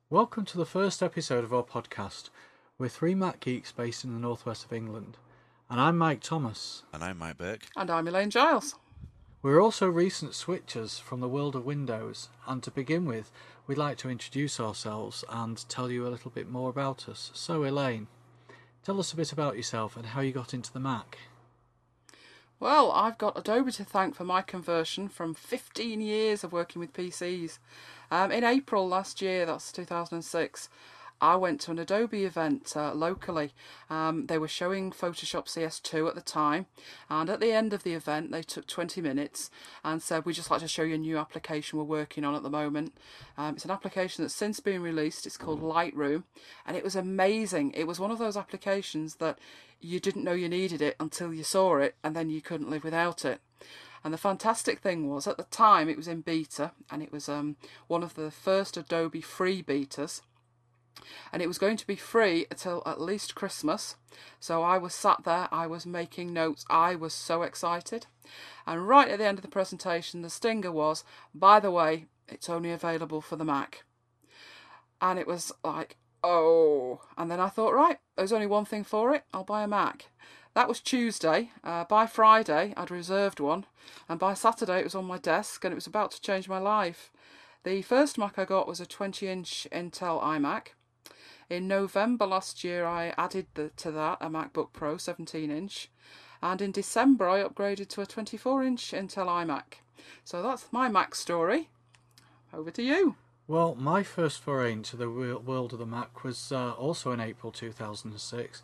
Welcome to the first episode of our podcast. We're three Mac geeks based in the northwest of England, and I'm Mike Thomas. And I'm Mike Burke. And I'm Elaine Giles. We're also recent switchers from the world of Windows, and to begin with, we'd like to introduce ourselves and tell you a little bit more about us. So, Elaine, tell us a bit about yourself and how you got into the Mac. Well, I've got Adobe to thank for my conversion from 15 years of working with PCs. In April last year, that's 2006, I went to an Adobe event locally. They were showing Photoshop CS2 at the time, and at the end of the event they took 20 minutes and said, we'd just like to show you a new application we're working on at the moment. It's an application that's since been released. It's called Lightroom, and it was amazing. It was one of those applications that you didn't know you needed it until you saw it, and then you couldn't live without it. And the fantastic thing was, at the time it was in beta, and it was one of the first Adobe free betas, and it was going to be free until at least Christmas. So I was sat there, I was making notes, I was so excited. And right at the end of the presentation, the stinger was, by the way, it's only available for the Mac. And it was like, oh. And then I thought, right, there's only one thing for it, I'll buy a Mac. That was Tuesday. By Friday, I'd reserved one. And by Saturday, it was on my desk, and it was about to change my life. The first Mac I got was a 20-inch Intel iMac. In November last year, I added to that a MacBook Pro 17-inch. And in December, I upgraded to a 24-inch Intel iMac. So that's my Mac story. Over to you. Well, my first foray into the world of the Mac was also in April 2006.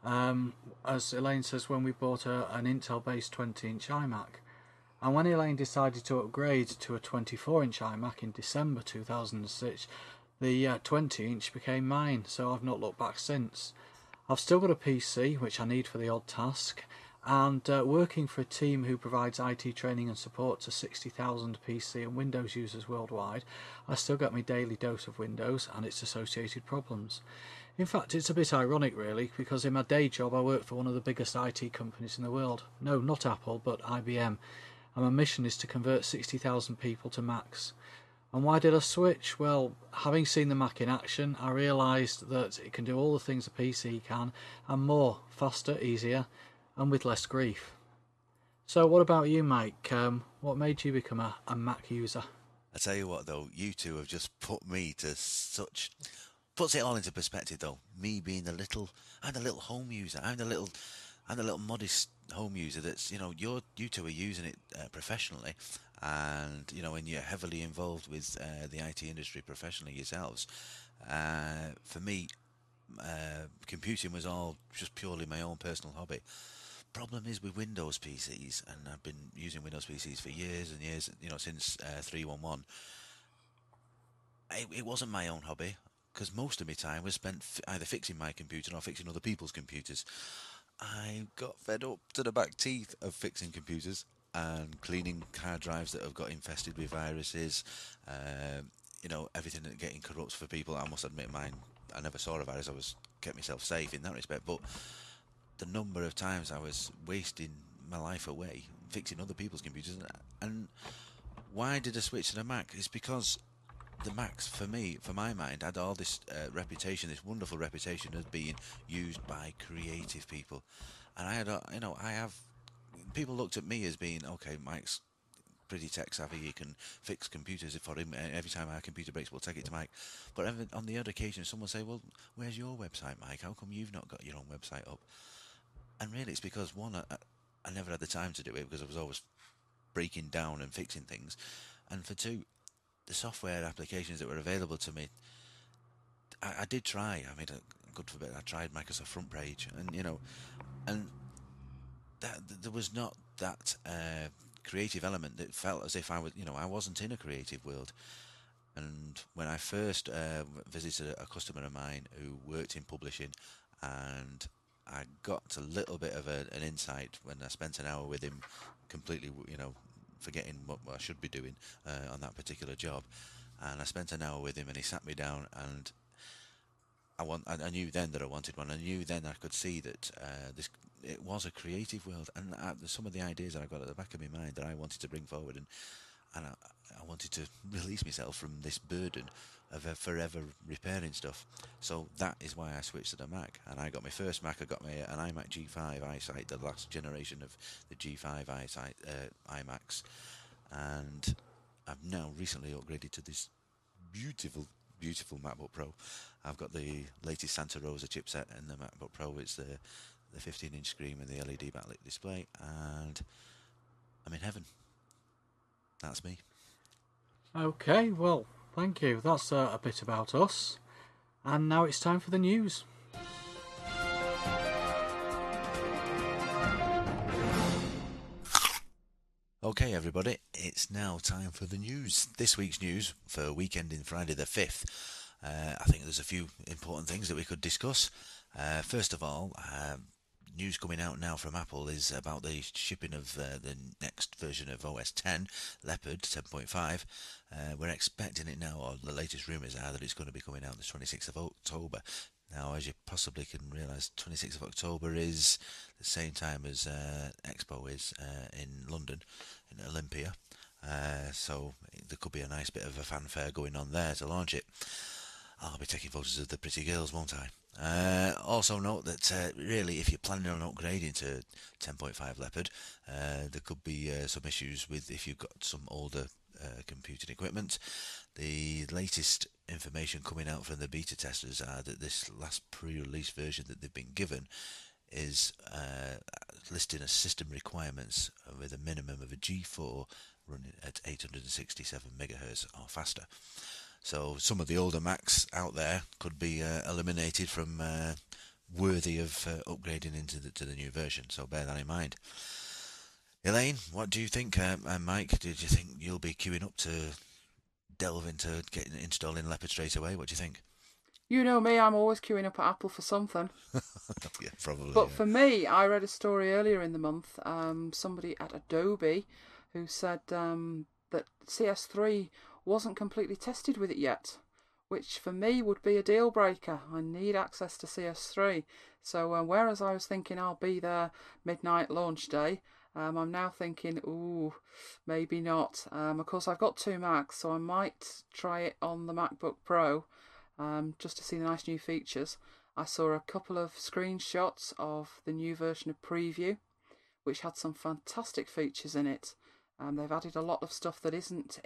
As Elaine says, when we bought an Intel-based 20-inch iMac. And when Elaine decided to upgrade to a 24-inch iMac in December 2006, the 20-inch became mine, so I've not looked back since. I've still got a PC, which I need for the odd task, and working for a team who provides IT training and support to 60,000 PC and Windows users worldwide, I still get my daily dose of Windows and its associated problems. In fact, it's a bit ironic really, because in my day job I work for one of the biggest IT companies in the world. No, not Apple, but IBM. And my mission is to convert 60,000 people to Macs. And why did I switch? Well, having seen the Mac in action, I realised that it can do all the things a PC can, and more, faster, easier, and with less grief. So what about you, Mike? What made you become a Mac user? I tell you what, though, you two have just put me to such... Puts it all into perspective, though. Me being I'm the little home user. I'm the little modest home user that's, you two are using it professionally, and, when you're heavily involved with the IT industry professionally yourselves. For me, computing was all just purely my own personal hobby. Problem is with Windows PCs, and I've been using Windows PCs for years and years, since 3.1.1. It wasn't my own hobby, because most of my time was spent either fixing my computer or fixing other people's computers. I got fed up to the back teeth of fixing computers and cleaning hard drives that have got infested with viruses, everything that getting corrupt for people. I must admit mine, I never saw a virus. I kept myself safe in that respect, but the number of times I was wasting my life away fixing other people's computers. And why did I switch to the Mac? It's because the Macs, for my mind, had all this reputation, this wonderful reputation as being used by creative people. And people looked at me as being, okay, Mike's pretty tech savvy, he can fix computers for him, every time our computer breaks we'll take it to Mike. But on the other occasion someone say, well, where's your website, Mike? How come you've not got your own website up? And really it's because, one, I never had the time to do it because I was always breaking down and fixing things, and for two, the software applications that were available to me, I did try. I made I tried Microsoft Front Page, and there was not that creative element that felt as if I wasn't in a creative world. And when I first visited a customer of mine who worked in publishing, and I got a little bit of an insight when I spent an hour with him, completely, forgetting what I should be doing on that particular job. And I spent an hour with him, and he sat me down, and I knew then that I wanted one. I knew then I could see that it was a creative world, and some of the ideas that I got at the back of my mind that I wanted to bring forward, and and I wanted to release myself from this burden of forever repairing stuff. So that is why I switched to the Mac, and I got my first Mac. I got an iMac G5 iSight, the last generation of the G5 iSight iMacs, and I've now recently upgraded to this beautiful MacBook Pro. I've got the latest Santa Rosa chipset in the MacBook Pro. It's the 15-inch screen with the LED backlit display, and I'm in heaven. That's me. Okay, well, thank you. That's a bit about us. And now it's time for the news. Okay, everybody, it's now time for the news. This week's news for weekend in Friday the 5th. I think there's a few important things that we could discuss. First of all, news coming out now from Apple is about the shipping of the next version of OS X, Leopard 10.5. We're expecting it now, or the latest rumours are that it's going to be coming out the 26th of October. Now, as you possibly can realise, 26th of October is the same time as Expo is in London, in Olympia. So there could be a nice bit of a fanfare going on there to launch it. I'll be taking photos of the pretty girls, won't I? Also note that really, if you're planning on upgrading to 10.5 Leopard, there could be some issues with if you've got some older computing equipment. The latest information coming out from the beta testers are that this last pre-release version that they've been given is listing as system requirements with a minimum of a G4 running at 867 megahertz or faster. So some of the older Macs out there could be eliminated from worthy of upgrading into the new version. So bear that in mind. Elaine, what do you think? Mike, did you think you'll be queuing up to delve into installing Leopard straight away? What do you think? You know me, I'm always queuing up at Apple for something. Yeah, probably. But for me, I read a story earlier in the month, somebody at Adobe who said that CS3 wasn't completely tested with it yet, which for me would be a deal breaker. I need access to CS3. So whereas I was thinking I'll be there midnight launch day, I'm now thinking, ooh, maybe not. Of course, I've got two Macs, so I might try it on the MacBook Pro just to see the nice new features. I saw a couple of screenshots of the new version of Preview, which had some fantastic features in it. They've added a lot of stuff that isn't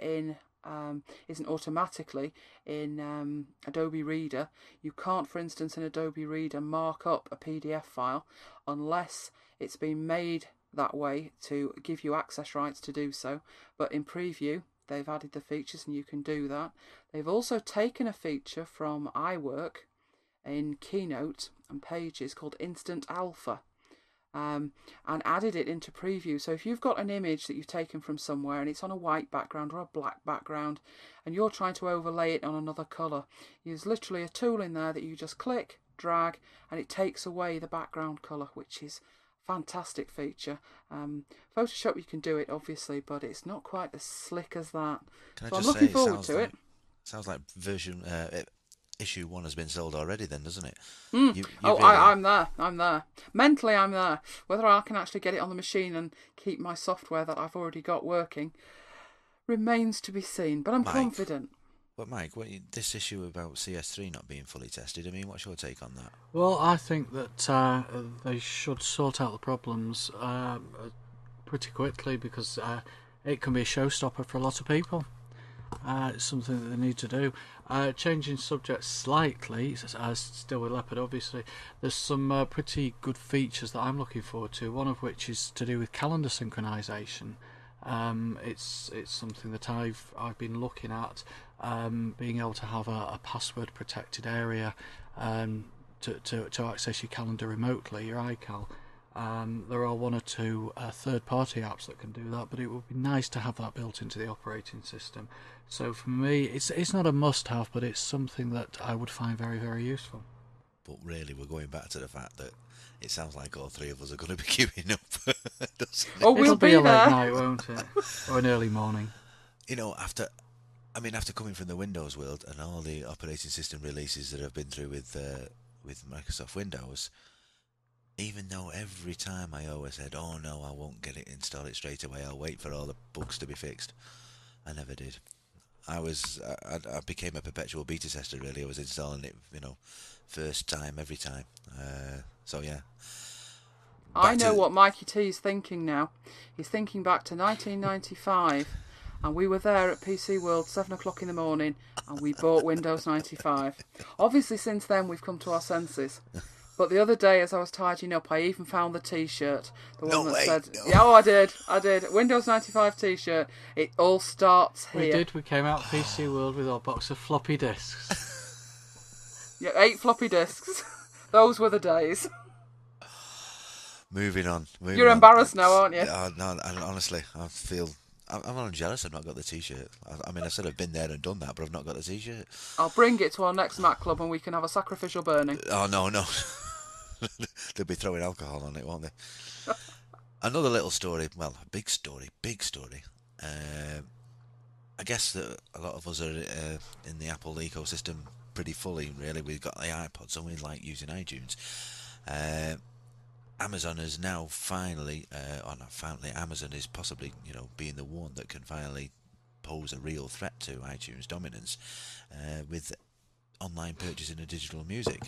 automatically in Adobe Reader. You can't, for instance, in Adobe Reader mark up a PDF file unless it's been made that way to give you access rights to do so. But in Preview, they've added the features and you can do that. They've also taken a feature from iWork in Keynote and Pages called Instant Alpha. And added it into Preview. So if you've got an image that you've taken from somewhere and it's on a white background or a black background and you're trying to overlay it on another colour, there's literally a tool in there that you just click, drag, and it takes away the background colour, which is a fantastic feature. Photoshop you can do it obviously, but it's not quite as slick as that. So I'm looking forward to it. Sounds like version issue 1 has been sold already then, doesn't it? I'm there. Mentally I'm there. Whether I can actually get it on the machine and keep my software that I've already got working remains to be seen, but I'm confident. But Mike, this issue about CS3 not being fully tested, I mean, what's your take on that? Well, I think that they should sort out the problems pretty quickly because it can be a showstopper for a lot of people. It's something that they need to do. Changing subject slightly, still with Leopard obviously, there's some pretty good features that I'm looking forward to, one of which is to do with calendar synchronization. It's something that I've been looking at, being able to have a password protected area to access your calendar remotely, your iCal. There are one or two third-party apps that can do that, but it would be nice to have that built into the operating system. So for me, it's not a must-have, but it's something that I would find very, very useful. But really, we're going back to the fact that it sounds like all three of us are going to be queuing up. Oh, we'll It'll be there. a late night, won't it? Or an early morning. You know, after coming from the Windows world and all the operating system releases that I've been through with Microsoft Windows, even though every time I always said, oh no, I won't get it, install it straight away, I'll wait for all the bugs to be fixed. I never did. I became a perpetual beta tester. Really, I was installing it, first time every time. So yeah, I back know to what Mikey T is thinking now. He's thinking back to 1995, and we were there at PC World 7 o'clock in the morning, and we bought Windows 95. Obviously, since then we've come to our senses. But the other day, as I was tidying up, I even found the T-shirt, the one no that way. said, No. "Yeah, oh, I did. Windows 95 T-shirt. It all starts here." We did. We came out PC World with our box of floppy disks. Yeah, 8 floppy disks. Those were the days. Moving on. You're embarrassed now, aren't you? No, honestly, I'm jealous I've not got the T-shirt. I mean, I said I've been there and done that, but I've not got the T-shirt. I'll bring it to our next Mac Club and we can have a sacrificial burning. Oh, no. They'll be throwing alcohol on it, won't they? Another little story. Well, a big story. I guess that a lot of us are in the Apple ecosystem pretty fully, really. We've got the iPod, so we like using iTunes. Amazon is now finally, or not finally, Amazon is possibly, being the one that can finally pose a real threat to iTunes dominance with online purchasing of digital music.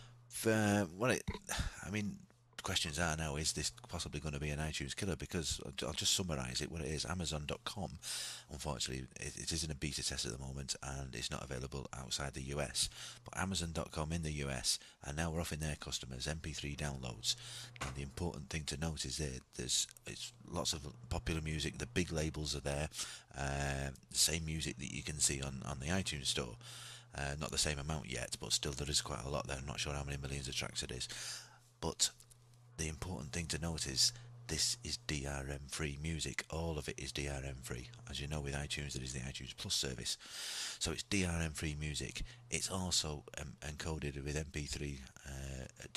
Questions are now, is this possibly going to be an iTunes killer? Because I'll just summarise it. What it is, Amazon.com, unfortunately, it is in a beta test at the moment, and it's not available outside the US. But Amazon.com in the US are now offering their customers MP3 downloads. And the important thing to note is it's lots of popular music. The big labels are there. The same music that you can see on the iTunes store. Not the same amount yet, but still there is quite a lot there. I'm not sure how many millions of tracks it is. But the important thing to note is this is DRM free music. All of it is DRM free. As you know, with iTunes, there is the iTunes Plus service. So it's DRM free music. It's also encoded with MP3 at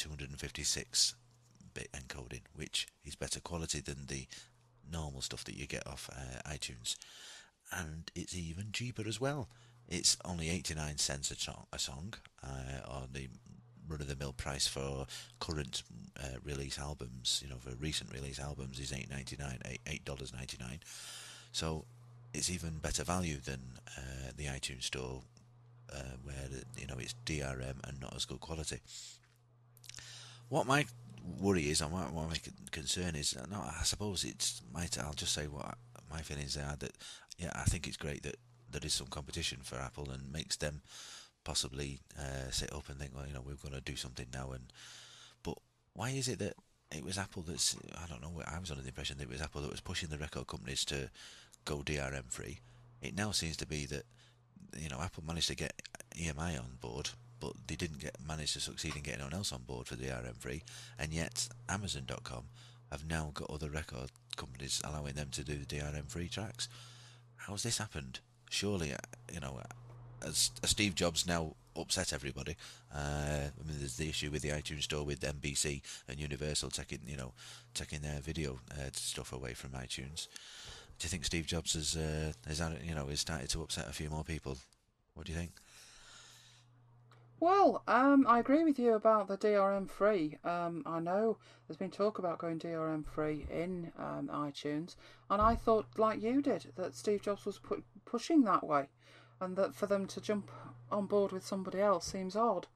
256-bit encoding, which is better quality than the normal stuff that you get off iTunes. And it's even cheaper as well. It's only 89 cents a song, or the run-of-the-mill price for current release albums. For recent release albums is $8.99. So it's even better value than the iTunes store, where it's DRM and not as good quality. What my worry is, and what my concern is, I suppose I'll just say what my feelings are. That I think it's great that there is some competition for Apple and makes them possibly sit up and think, well, we're going to do something now. But why is it that it was Apple that's, I don't know, I was under the impression that it was Apple that was pushing the record companies to go DRM free. It now seems to be that, Apple managed to get EMI on board, but they didn't manage to succeed in getting anyone else on board for DRM free, and yet Amazon.com have now got other record companies allowing them to do the DRM free tracks. How's this happened? Surely, as Steve Jobs now upset everybody. There's the issue with the iTunes store with NBC and Universal taking their video stuff away from iTunes. Do you think Steve Jobs has started to upset a few more people? What do you think? Well, I agree with you about the DRM free. I know there's been talk about going DRM free in iTunes, and I thought, like you did, that Steve Jobs was pushing that way, and that for them to jump on board with somebody else seems odd.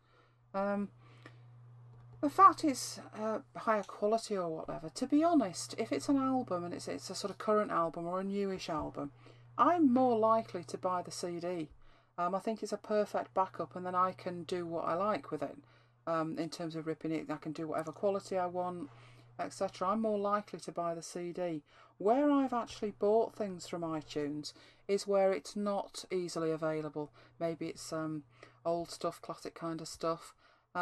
The fact it's higher quality or whatever, to be honest, if it's an album and it's a sort of current album or a newish album, I'm more likely to buy the CD. I think it's a perfect backup, and then I can do what I like with it. In terms of ripping it, I can do whatever quality I want, etc. I'm more likely to buy the CD. Where I've actually bought things from iTunes is where it's not easily available. Maybe it's old stuff, classic kind of stuff.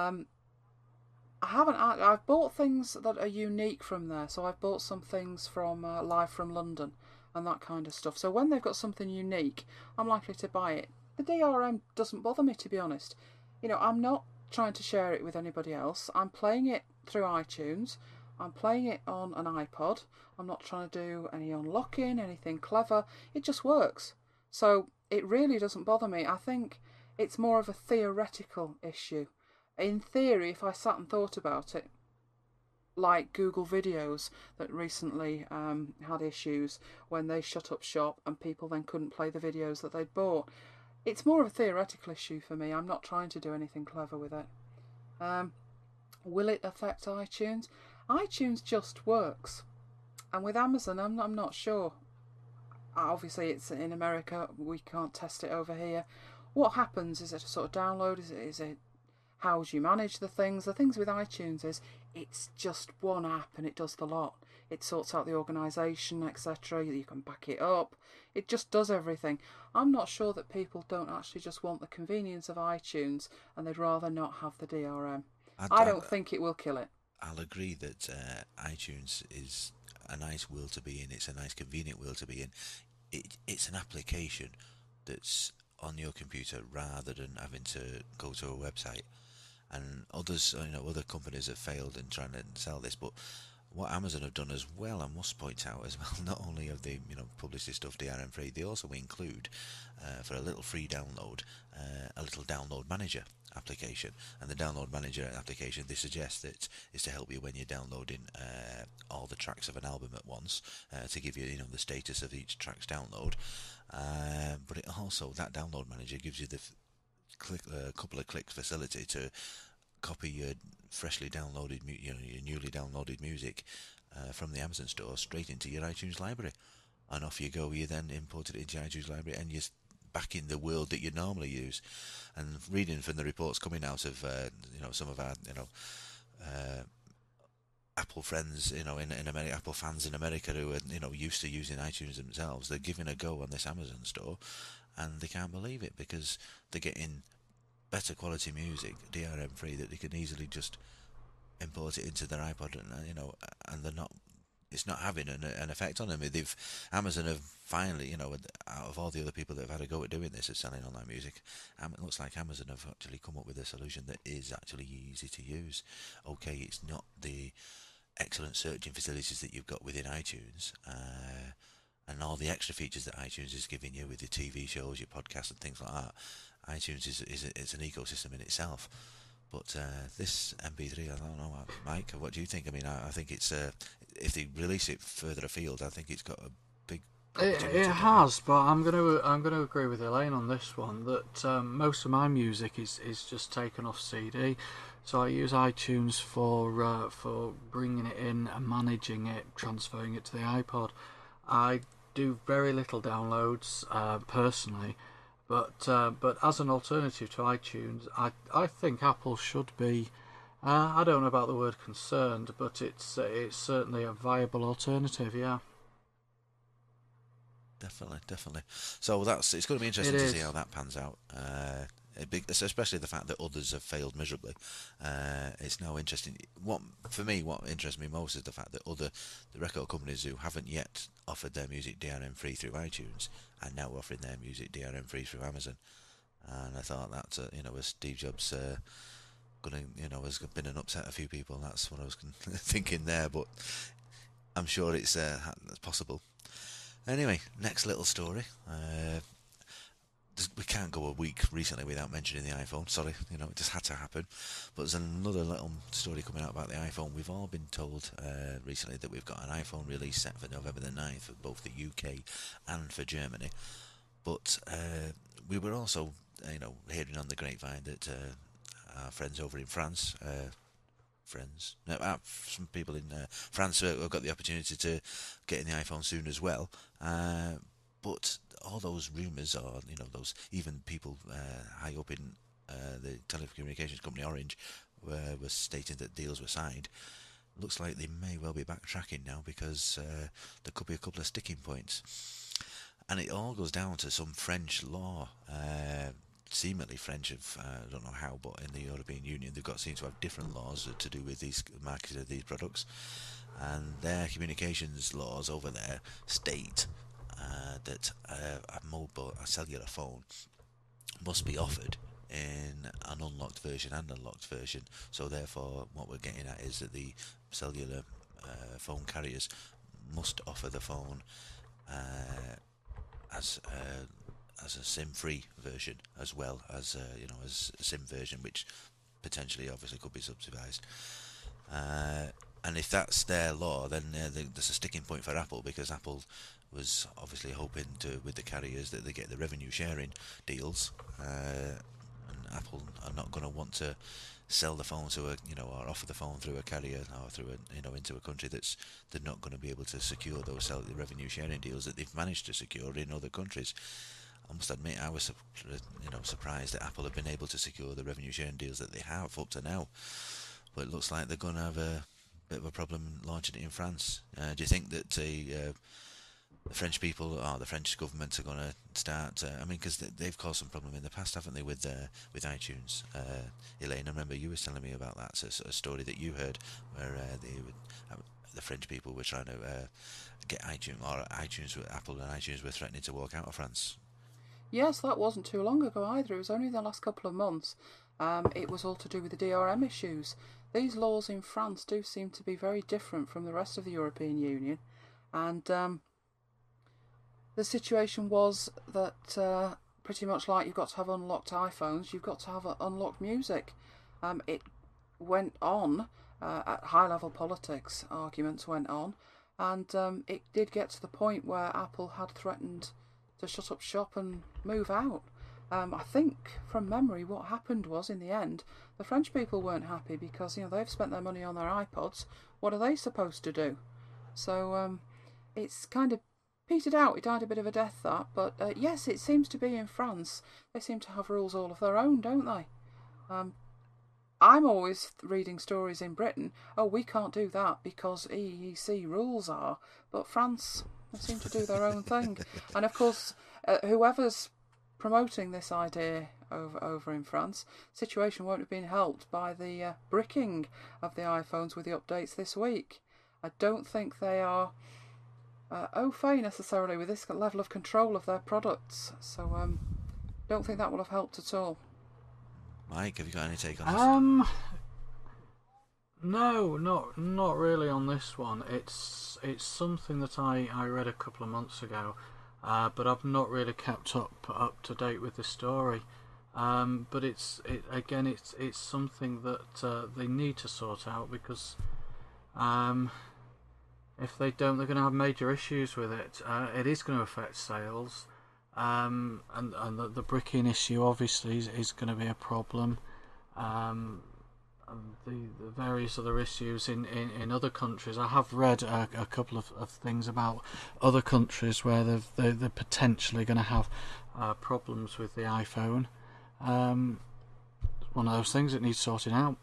I've bought things that are unique from there. So I've bought some things from Live from London and that kind of stuff. So when they've got something unique, I'm likely to buy it. The DRM doesn't bother me, to be honest. I'm not trying to share it with anybody else. I'm playing it through iTunes. I'm playing it on an iPod. I'm not trying to do any unlocking, anything clever. It just works. So it really doesn't bother me. I think it's more of a theoretical issue. In theory, if I sat and thought about it, like Google Videos that recently had issues when they shut up shop and people then couldn't play the videos that they'd bought. It's more of a theoretical issue for me. I'm not trying to do anything clever with it. Will it affect iTunes? iTunes just works. And with Amazon, I'm not sure. Obviously, it's in America. We can't test it over here. What happens? Is it a sort of download? Is it how do you manage the things? The things with iTunes is it's just one app and it does the lot. It sorts out the organisation, etc. You can back it up. It just does everything. I'm not sure that people don't actually just want the convenience of iTunes and they'd rather not have the DRM. I don't think it will kill it. I'll agree that iTunes is a nice world to be in. It's a nice, convenient world to be in. It's an application that's on your computer rather than having to go to a website. And others, other companies have failed in trying to sell this, but what Amazon have done as well, I must point out as well, not only have they published this stuff DRM free, they also include for a little free download a little download manager application. And the download manager application, they suggest that is to help you when you're downloading all the tracks of an album at once, to give you the status of each track's download. But it also, that download manager gives you the couple of clicks facility to copy your freshly downloaded, your newly downloaded music from the Amazon store straight into your iTunes library, and off you go. You then import it into your iTunes library, and you're back in the world that you normally use. And reading from the reports coming out of some of our Apple friends, in America, Apple fans in America who are used to using iTunes themselves, they're giving a go on this Amazon store, and they can't believe it because they're getting better quality music, DRM free, that they can easily just import it into their iPod, and they're not. It's not having an effect on them. Amazon have finally, out of all the other people that have had a go at doing this, at selling online music, it looks like Amazon have actually come up with a solution that is actually easy to use. Okay, it's not the excellent searching facilities that you've got within iTunes, and all the extra features that iTunes is giving you with your TV shows, your podcasts, and things like that. iTunes is an ecosystem in itself. But this MP3, I don't know, Mike, what do you think? I mean, I think it's if they release it further afield, I think it's got a big. It has, but I'm gonna agree with Elaine on this one that most of my music is just taken off CD. So I use iTunes for bringing it in and managing it, transferring it to the iPod. I do very little downloads personally, but as an alternative to iTunes, I think Apple should be. I don't know about the word concerned, but it's certainly a viable alternative. Yeah. Definitely. So it's going to be interesting to see how that pans out. Especially the fact that others have failed miserably. It's now interesting. What interests me most is the fact that the record companies who haven't yet offered their music DRM free through iTunes are now offering their music DRM free through Amazon. And I thought that as Steve Jobs has been an upset a few people. That's what I was thinking there, but I'm sure it's possible. Anyway, next little story. We can't go a week recently without mentioning the iPhone. Sorry, it just had to happen. But there's another little story coming out about the iPhone. We've all been told recently that we've got an iPhone release set for November the 9th for both the UK and for Germany. But we were also, hearing on the grapevine that our friends over in France, some people in France have got the opportunity to get in the iPhone soon as well. But all those rumours are, those even people high up in the telecommunications company Orange were stating that deals were signed. Looks like they may well be backtracking now because there could be a couple of sticking points. And it all goes down to some French law, seemingly French, I don't know how, but in the European Union they've seem to have different laws to do with these marketing of these products. And their communications laws over there state that a cellular phone must be offered in an unlocked version and a locked version. So therefore, what we're getting at is that the cellular phone carriers must offer the phone as a SIM-free version, as well as as a SIM version, which potentially, obviously, could be subsidised. And if that's their law, then there's a sticking point for Apple, because Apple was obviously hoping to, with the carriers, that they get the revenue sharing deals, and Apple are not going to want to sell the phone to or offer the phone through a carrier, or through into a country that's they're not going to be able to secure those the revenue sharing deals that they've managed to secure in other countries. I must admit, I was surprised that Apple have been able to secure the revenue sharing deals that they have up to now, but it looks like they're going to have a bit of a problem launching it in France. Do you think that the French people, or the French government, are going to start? Because they've caused some problem in the past, haven't they, with iTunes? Elaine, I remember you were telling me about that. So a story that you heard where the French people were trying to get iTunes, or Apple and iTunes were threatening to walk out of France. Yes, that wasn't too long ago either. It was only the last couple of months. It was all to do with the DRM issues. These laws in France do seem to be very different from the rest of the European Union, and the situation was that pretty much like you've got to have unlocked iPhones, you've got to have unlocked music. It went on at high-level politics, arguments went on, and it did get to the point where Apple had threatened to shut up shop and move out. I think, from memory, what happened was, in the end, the French people weren't happy because, they've spent their money on their iPods. What are they supposed to do? So it's kind of petered out. It died a bit of a death, that. But yes, it seems to be in France. They seem to have rules all of their own, don't they? I'm always reading stories in Britain. Oh, we can't do that because EEC rules are. But France, they seem to do their own thing. And of course, whoever's promoting this idea over in France, situation won't have been helped by the bricking of the iPhones with the updates this week. I don't think they are au fait necessarily with this level of control of their products, so don't think that will have helped at all. Mike, have you got any take on this? No, not really on this one. It's something that I read a couple of months ago, but I've not really kept up to date with the story. But it's something that they need to sort out, because if they don't, they're going to have major issues with it. It is going to affect sales, and the bricking issue obviously is going to be a problem. And the various other issues in other countries. I have read a couple of things about other countries where they're potentially going to have problems with the iPhone. It's one of those things that needs sorting out.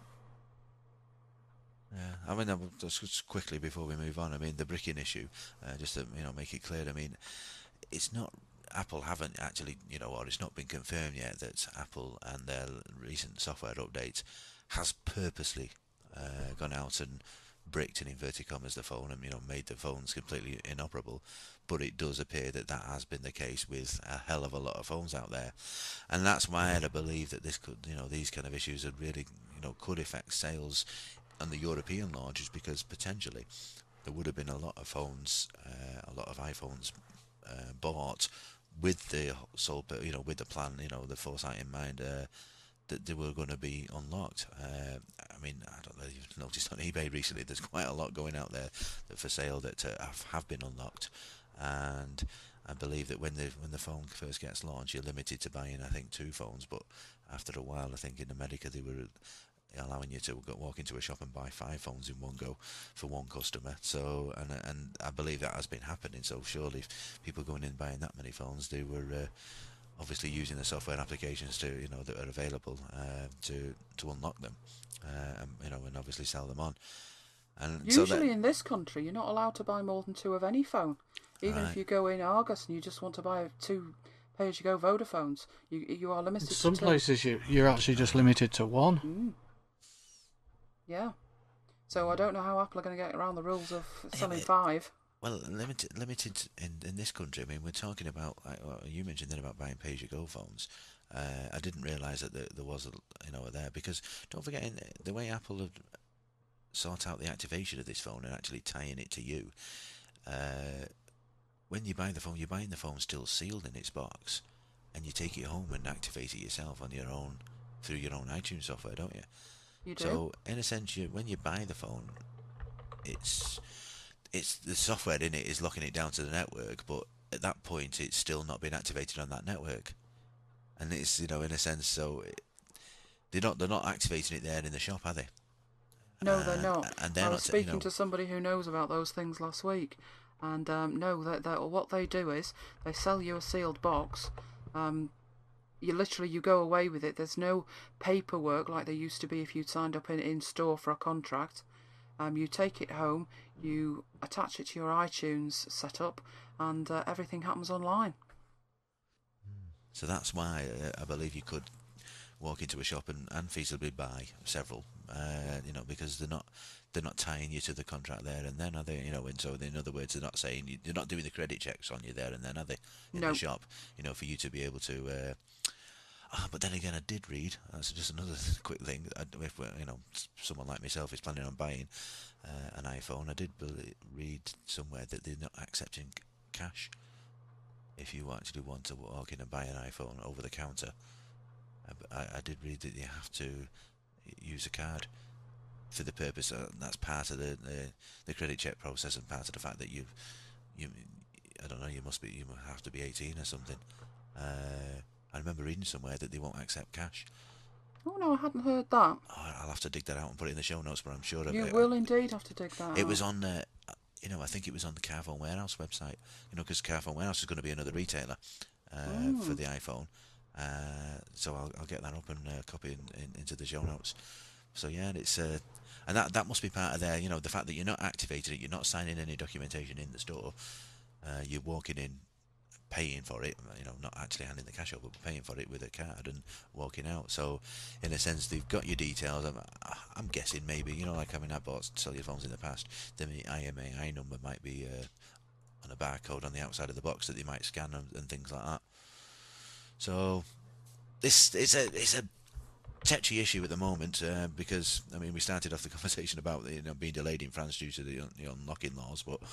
Yeah, just quickly before we move on, the bricking issue, just to make it clear. It's not. Apple haven't actually, or it's not been confirmed yet that Apple and their recent software updates has purposely gone out and bricked, in inverted commas, the phone, and made the phones completely inoperable. But it does appear that has been the case with a hell of a lot of phones out there, and that's why I believe that this could, these kind of issues are really, could affect sales on the European launches, because potentially there would have been a lot of phones, a lot of iPhones bought with the sole, with the plan, the foresight in mind, that they were going to be unlocked. I don't know if you've noticed on eBay recently, there's quite a lot going out there that for sale that have been unlocked, and I believe that when the phone first gets launched, you're limited to buying, I think, 2 phones, but after a while, I think in America they were allowing you to walk into a shop and buy 5 phones in one go for one customer. So, and I believe that has been happening. So surely, if people going in buying that many phones, they were obviously using the software applications to that are available to unlock them, and obviously sell them on. And usually in this country, you're not allowed to buy more than 2 of any phone. Even if you go in Argos and you just want to buy 2 pay-as-you-go Vodafones, you are limited. In some places, you're actually just limited to 1. Yeah. So I don't know how Apple are going to get around the rules of selling 5. Well, limited in this country. We're talking about, you mentioned then about buying pay-as-you-go phones. I didn't realise that there was there, because don't forget, the way Apple have sort out the activation of this phone and actually tying it to you. When you buy the phone, you're buying the phone still sealed in its box, and you take it home and activate it yourself on your own through your own iTunes software, don't you? You do. So in a sense, when you buy the phone, it's the software in it is locking it down to the network, but at that point it's still not being activated on that network, and it's, in a sense, they're not activating it there in the shop, are they? No, they're not. And they're I was not, speaking to somebody who knows about those things last week, and no, what they do is they sell you a sealed box. You go away with it. There's no paperwork like there used to be if you'd signed up in store for a contract. You take it home, you attach it to your iTunes setup, and everything happens online. So that's why I believe you could walk into a shop and feasibly buy several, because they're not tying you to the contract there and then, are they? And so in other words, they're not saying they're not doing the credit checks on you there and then, are they? In the shop, for you to be able to. But then again, I did read. That's just another quick thing. If someone like myself is planning on buying an iPhone, I did read somewhere that they're not accepting cash. If you actually want to walk in and buy an iPhone over the counter, I did read that you have to use a card for the purpose. That's part of the credit check process, and part of the fact that you I don't know, you have to be 18 or something. I remember reading somewhere that they won't accept cash. Oh no, I hadn't heard that. I'll have to dig that out and put it in the show notes, but I'm sure you will indeed have to dig that out. It was on, I think it was on the Carphone Warehouse website. Because Carphone Warehouse is going to be another retailer for the iPhone. So I'll get that up and copy into the show notes. So yeah, it's and that must be part of their, the fact that you're not activating it, you're not signing any documentation in the store, you're walking in, paying for it, not actually handing the cash over, but paying for it with a card and walking out. So in a sense, they've got your details. I'm guessing maybe, I bought cellular phones in the past, the IMEI number might be on a barcode on the outside of the box that they might scan and things like that. So it's a touchy issue at the moment, because we started off the conversation about being delayed in France due to the unlocking laws, but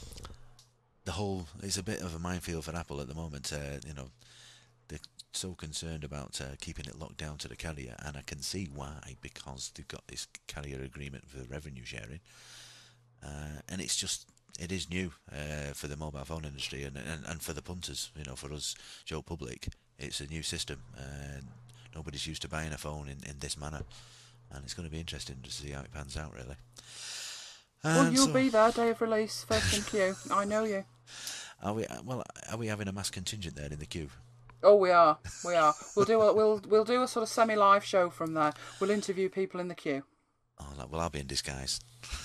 it's a bit of a minefield for Apple at the moment. They're so concerned about keeping it locked down to the carrier, and I can see why, because they've got this carrier agreement for revenue sharing, and it is new for the mobile phone industry and for the punters, for us, Joe Public. It's a new system. Nobody's used to buying a phone in this manner, and it's going to be interesting to see how it pans out, really. Well, you'll be there, day of release, first in queue. I know you. Are we having a mass contingent there in the queue? Oh, we are. We'll do a sort of semi-live show from there. We'll interview people in the queue. Oh, well, I'll be in disguise.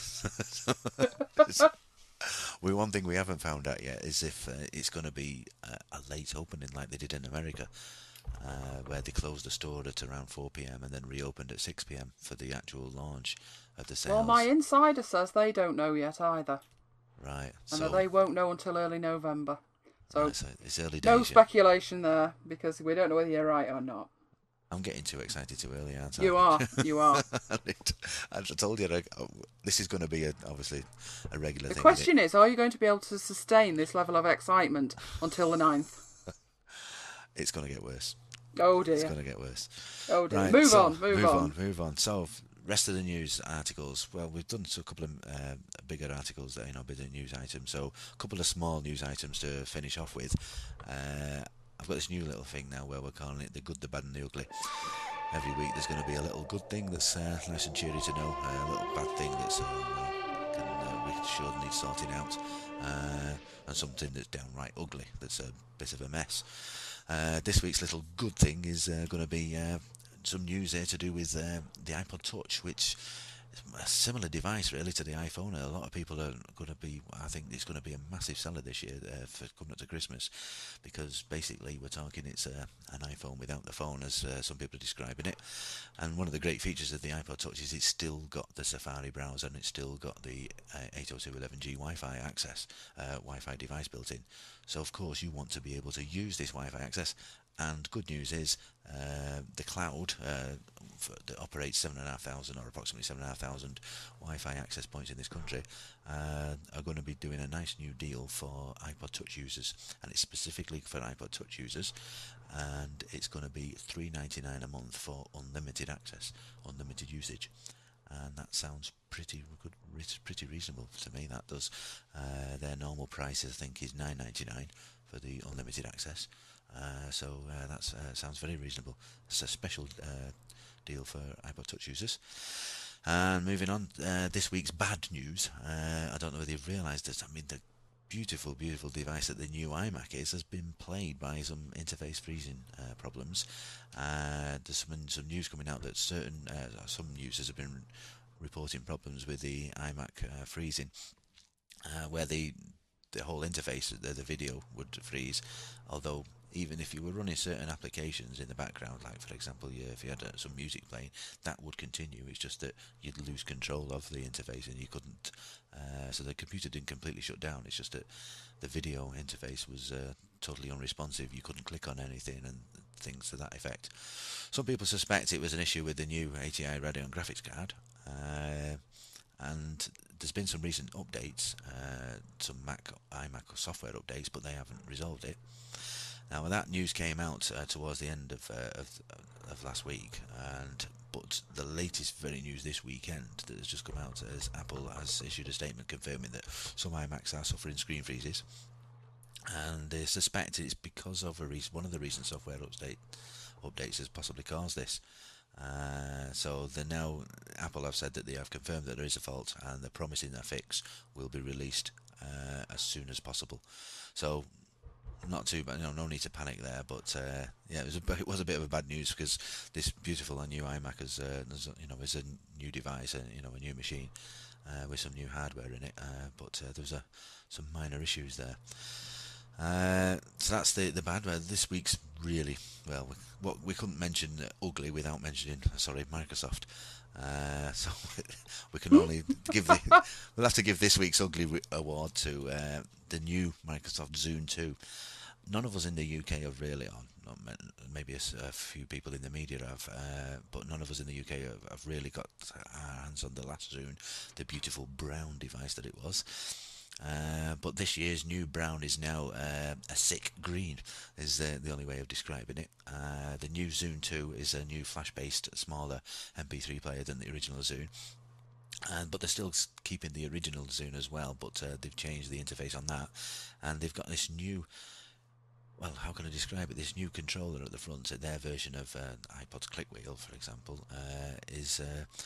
One thing we haven't found out yet is if it's going to be a late opening like they did in America, where they closed the store at around 4 p.m. and then reopened at 6 p.m. for the actual launch of the sales. Well, my insider says they don't know yet either. Right. And that they won't know until early November. So it's early days. No speculation there, because we don't know whether you're right or not. I'm getting too excited too early, aren't I? You are. I told you, this is going to be obviously a regular thing. The question is, are you going to be able to sustain this level of excitement until the 9th? It's going to get worse. Oh dear. It's going to get worse. Oh dear. Right, Move on. So, rest of the news articles. Well, we've done a couple of bigger articles there, bigger news items. So, a couple of small news items to finish off with. I've got this new little thing now where we're calling it the good, the bad, and the ugly. Every week there's going to be a little good thing that's nice and cheery to know, a little bad thing that's we sure needs sorting out, and something that's downright ugly, that's a bit of a mess. This week's little good thing is going to be some news here to do with the iPod Touch, which is a similar device really to the iPhone. A lot of people are going to be, I think it's going to be a massive seller this year for coming up to Christmas, because basically we're talking it's an iPhone without the phone, as some people are describing it. And one of the great features of the iPod Touch is it's still got the Safari browser, and it's still got the 802.11g Wi-Fi access, Wi-Fi device built in. So of course you want to be able to use this Wi-Fi access. And good news is the cloud that operates 7,500 or approximately 7,500 Wi-Fi access points in this country are going to be doing a nice new deal for iPod Touch users, and it's specifically for iPod Touch users, and it's going to be $3.99 a month for unlimited access, unlimited usage. and that sounds pretty good, pretty reasonable to me. That does. Their normal price, I think, is $9.99 for the unlimited access. So that sounds very reasonable. It's a special deal for iPod Touch users. And moving on, this week's bad news. I don't know whether you've realised this. I mean, the beautiful, beautiful device that the new iMac is has been plagued by some interface freezing problems. There's been some news coming out that some users have been reporting problems with the iMac freezing, where the whole interface, the video would freeze, although even if you were running certain applications in the background, like for example, if you had some music playing, that would continue. It's just that you'd lose control of the interface and you couldn't. So the computer didn't completely shut down. It's just that the video interface was totally unresponsive. You couldn't click on anything and things to that effect. Some people suspect it was an issue with the new ATI Radeon graphics card. And there's been some recent updates, some iMac software updates, but they haven't resolved it. Now, when that news came out towards the end of last week, but the latest very news this weekend that has just come out is Apple has issued a statement confirming that some iMacs are suffering screen freezes, and they suspect it's because of one of the recent software updates has possibly caused this. So Apple have said that they have confirmed that there is a fault, and they're promising that fix will be released as soon as possible. So not too bad, no need to panic there. But yeah, it was a bit of a bad news because this beautiful and new iMac is a new device, a new machine with some new hardware in it. But there was some minor issues there. So that's the bad one. This week's really, well, we couldn't mention ugly without mentioning, Microsoft. So we can only we'll have to give this week's ugly award to the new Microsoft Zune 2. None of us in the UK have really, maybe a few people in the media have, but none of us in the UK have really got our hands on the last Zune, the beautiful brown device that it was. But this year's new brown is now a sick green, is the only way of describing it. The new Zune 2 is a new flash-based, smaller MP3 player than the original Zune. But they're still keeping the original Zune as well, but they've changed the interface on that. And they've got this new, well, how can I describe it? This new controller at the front. Their version of iPod's click wheel, for example, is...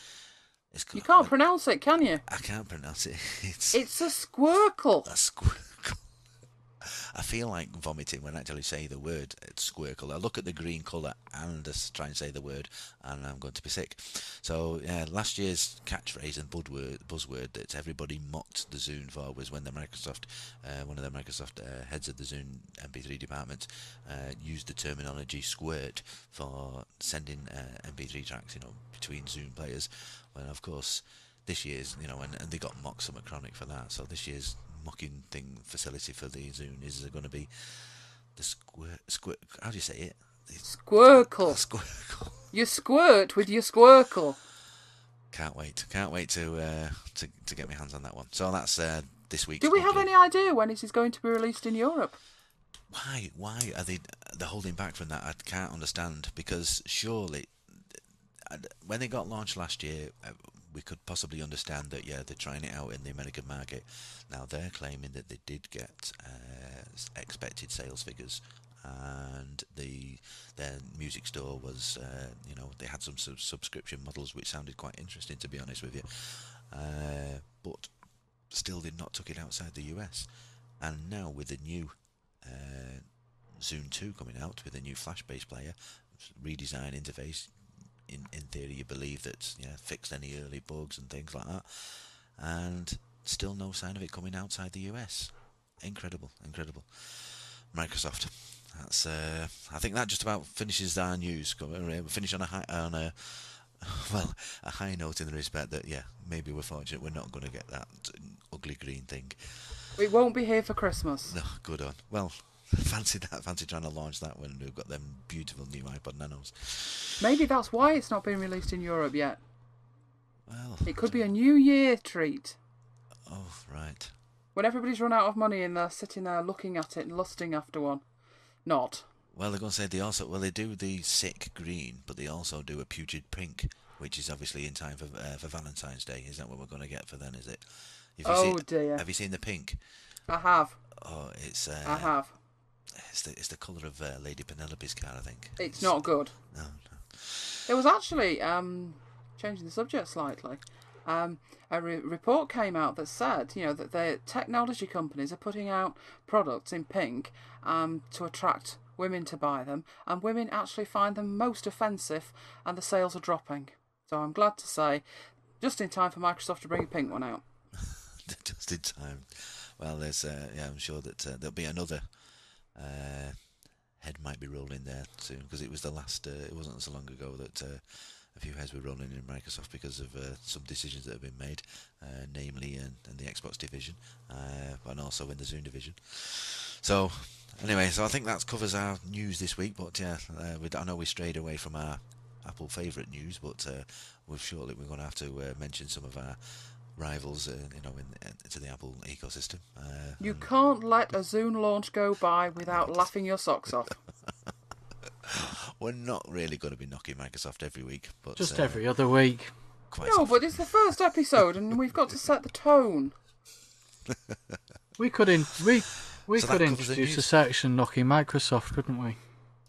you can't pronounce it, can you? I can't pronounce it. It's a squircle. A squircle. I feel like vomiting when I actually say the word squircle. I look at the green colour and try and say the word, and I'm going to be sick. So, yeah, last year's catchphrase and buzzword that everybody mocked the Zune for was when one of the Microsoft heads of the Zune MP3 department used the terminology squirt for sending MP3 tracks, between Zune players. Well, of course, this year's, and they got mocked some chronic for that. So this year's mocking facility for the Zune is going to be the squirt. How do you say it? Squircle. Squircle. You squirt with your squircle. Can't wait to get my hands on that one. So that's this week's. Do we have any idea when it is going to be released in Europe? Why are they're holding back from that? I can't understand, because surely when they got launched last year, we could possibly understand that, yeah, they're trying it out in the American market. Now they're claiming that they did get expected sales figures, and their music store was, they had some subscription models which sounded quite interesting, to be honest with you, but still did not took it outside the US. And now with the new Zune 2 coming out with a new flash-based player, redesigned interface, in theory you believe that fixed any early bugs and things like that, and still no sign of it coming outside the US. Incredible. Microsoft. That's I think that just about finishes our news. We finish on a high note, in the respect that maybe we're fortunate we're not going to get that ugly green thing. It won't be here for Christmas. No, good on. Well, fancy trying to launch that when we've got them beautiful new iPod Nanos. Maybe that's why it's not been released in Europe yet. Well, it could be a New Year treat. Oh, right. When everybody's run out of money and they're sitting there looking at it and lusting after one. Not. Well, they're going to say they do the sick green, but they also do a putrid pink, which is obviously in time for Valentine's Day. Is that what we're going to get for then? Is it? Oh dear. Have you seen the pink? I have. Oh, I have. It's the colour of Lady Penelope's car, I think. It's not good. No. There was actually, changing the subject slightly, a report came out that said, that the technology companies are putting out products in pink to attract women to buy them, and women actually find them most offensive, and the sales are dropping. So I'm glad to say, just in time for Microsoft to bring a pink one out. Just in time. Well, there's I'm sure that there'll be another head might be rolling there soon, because it was the last. It wasn't so long ago that a few heads were rolling in Microsoft because of some decisions that have been made, namely in the Xbox division, and also in the Zune division. So anyway, so I think that covers our news this week. But yeah, I know we strayed away from our Apple favourite news, but we're going to have to mention some of our rivals, to the Apple ecosystem. You can't let a Zune launch go by without laughing your socks off. We're not really going to be knocking Microsoft every week, but just every other week. No, but it's the first episode, and we've got to set the tone. We could introduce a section knocking Microsoft, couldn't we?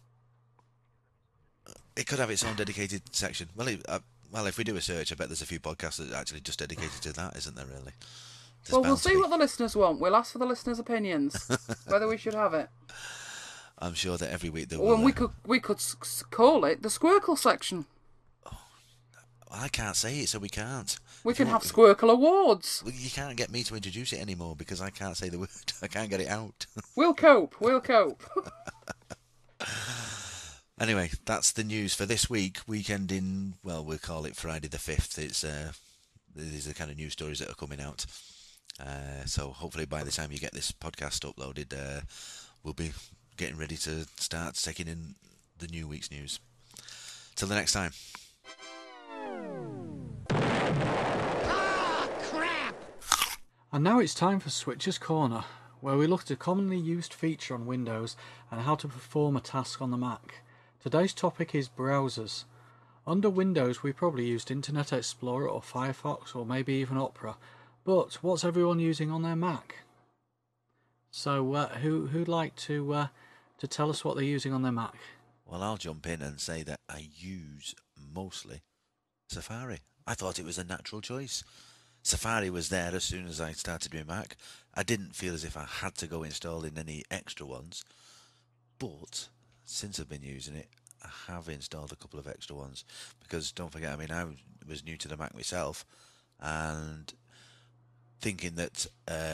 It could have its own dedicated section. Well, if we do a search, I bet there's a few podcasts that are actually just dedicated to that, isn't there, really? We'll see what the listeners want. We'll ask for the listeners' opinions, whether we should have it. I'm sure that every week... we could call it the Squircle section. Oh, I can't say it, so we can't. We can have Squircle Awards. Well, you can't get me to introduce it anymore, because I can't say the word. I can't get it out. We'll cope. Anyway, that's the news for this week. Weekend in, well, we'll call it Friday the 5th. These are the kind of news stories that are coming out. So hopefully by the time you get this podcast uploaded, we'll be getting ready to start taking in the new week's news. Till the next time. Ah, crap! And now it's time for Switcher's Corner, where we look at a commonly used feature on Windows and how to perform a task on the Mac. Today's topic is browsers. Under Windows we probably used Internet Explorer or Firefox or maybe even Opera, but what's everyone using on their Mac? So who'd like to tell us what they're using on their Mac? Well, I'll jump in and say that I use mostly Safari. I thought it was a natural choice. Safari was there as soon as I started my Mac. I didn't feel as if I had to go installing any extra ones, but since I've been using it, I have installed a couple of extra ones, because don't forget, I was new to the Mac myself, and thinking that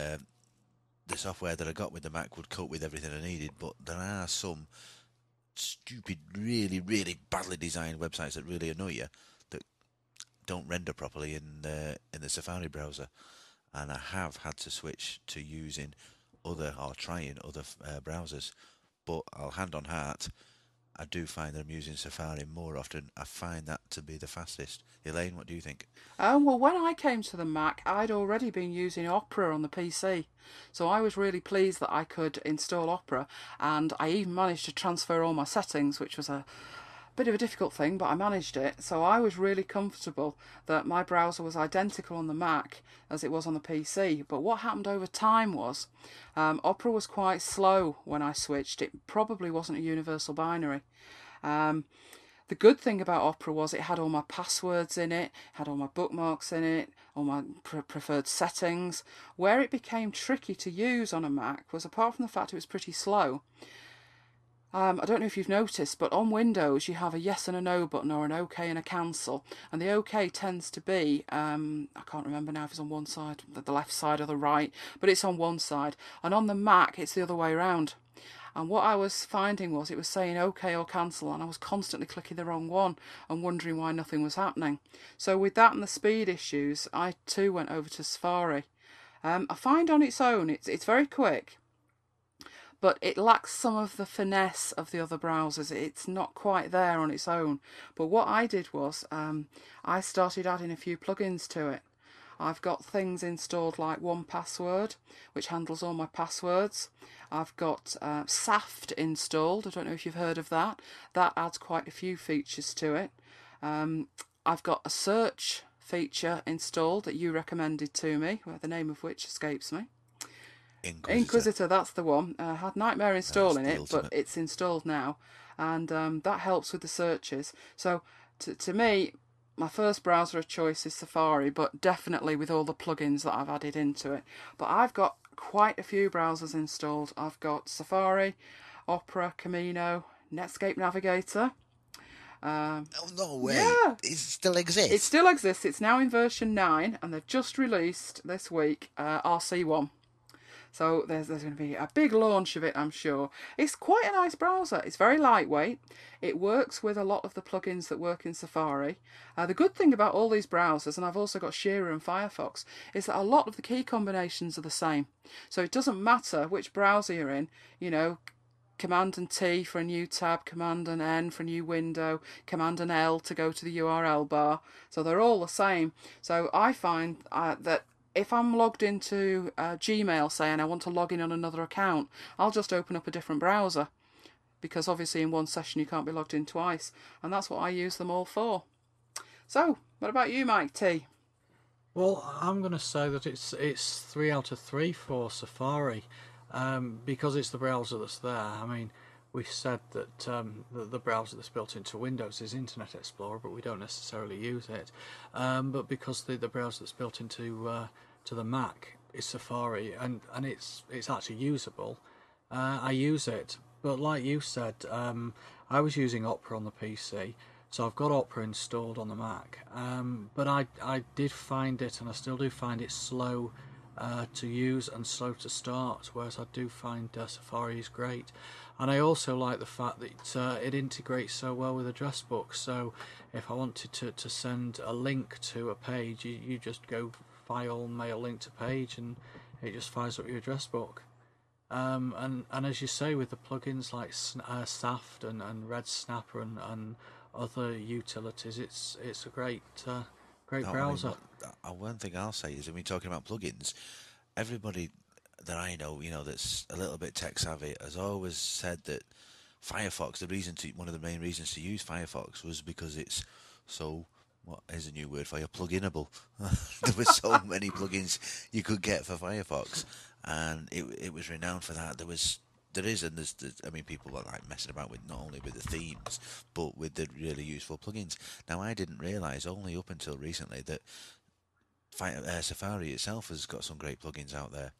the software that I got with the Mac would cope with everything I needed, but there are some stupid, really, really badly designed websites that really annoy you, that don't render properly in the Safari browser, and I have had to switch to using trying other browsers. But I'll hand on heart, I do find that I'm using Safari more often. I find that to be the fastest. Elaine, what do you think? Well, when I came to the Mac, I'd already been using Opera on the PC. So I was really pleased that I could install Opera, and I even managed to transfer all my settings, which was a bit of a difficult thing, but I managed it. So I was really comfortable that my browser was identical on the Mac as it was on the PC. But what happened over time was Opera was quite slow when I switched. It probably wasn't a universal binary. The good thing about Opera was it had all my passwords in it, had all my bookmarks in it, all my preferred settings. Where it became tricky to use on a Mac was, apart from the fact it was pretty slow, I don't know if you've noticed, but on Windows you have a yes and a no button, or an OK and a cancel. And the OK tends to be, I can't remember now if it's on one side, the left side or the right, but it's on one side. And on the Mac it's the other way around. And what I was finding was it was saying OK or cancel, and I was constantly clicking the wrong one and wondering why nothing was happening. So with that and the speed issues, I too went over to Safari. I find on its own it's very quick, but it lacks some of the finesse of the other browsers. It's not quite there on its own. But what I did was I started adding a few plugins to it. I've got things installed like 1Password, which handles all my passwords. I've got Saft installed. I don't know if you've heard of that. That adds quite a few features to it. I've got a search feature installed that you recommended to me, the name of which escapes me. Inquisitor, that's the one. I had Nightmare installing it, but it's installed now, and that helps with the searches. So to me, my first browser of choice is Safari, but definitely with all the plugins that I've added into it. But I've got quite a few browsers installed. I've got Safari, Opera, Camino, Netscape Navigator. Oh, no way. Yeah. It still exists? It still exists. It's now in version 9, and they've just released this week RC1. So there's going to be a big launch of it, I'm sure. It's quite a nice browser. It's very lightweight. It works with a lot of the plugins that work in Safari. The good thing about all these browsers, and I've also got Shearer and Firefox, is that a lot of the key combinations are the same. So it doesn't matter which browser you're in, you know, Command and T for a new tab, Command and N for a new window, Command and L to go to the URL bar. So they're all the same. So I find that if I'm logged into Gmail, say, and I want to log in on another account, I'll just open up a different browser, because obviously in one session you can't be logged in twice, and that's what I use them all for. So, what about you, Mike T? Well, I'm going to say that it's 3 out of 3 for Safari, because it's the browser that's there. I mean, we said that the browser that's built into Windows is Internet Explorer, but we don't necessarily use it. But because the browser that's built into to the Mac is Safari, and it's actually usable, I use it. But like you said, I was using Opera on the PC, so I've got Opera installed on the Mac. But I did find it, and I still do find it slow to use and slow to start, whereas I do find Safari is great. And I also like the fact that it integrates so well with address books. So if I wanted to send a link to a page, you just go File, Mail Link to Page, and it just fires up your address book. And as you say, with the plugins like Saft and Red Snapper and other utilities, it's a great browser. I mean, one thing I'll say is, when we're talking about plugins, everybody that I know, that's a little bit tech savvy, has always said that Firefox, one of the main reasons to use Firefox was because it's so, what is a new word for you, pluginable. There were so many plugins you could get for Firefox, and it was renowned for that. There's people are like messing about with not only with the themes, but with the really useful plugins. Now, I didn't realise only up until recently that Safari itself has got some great plugins out there.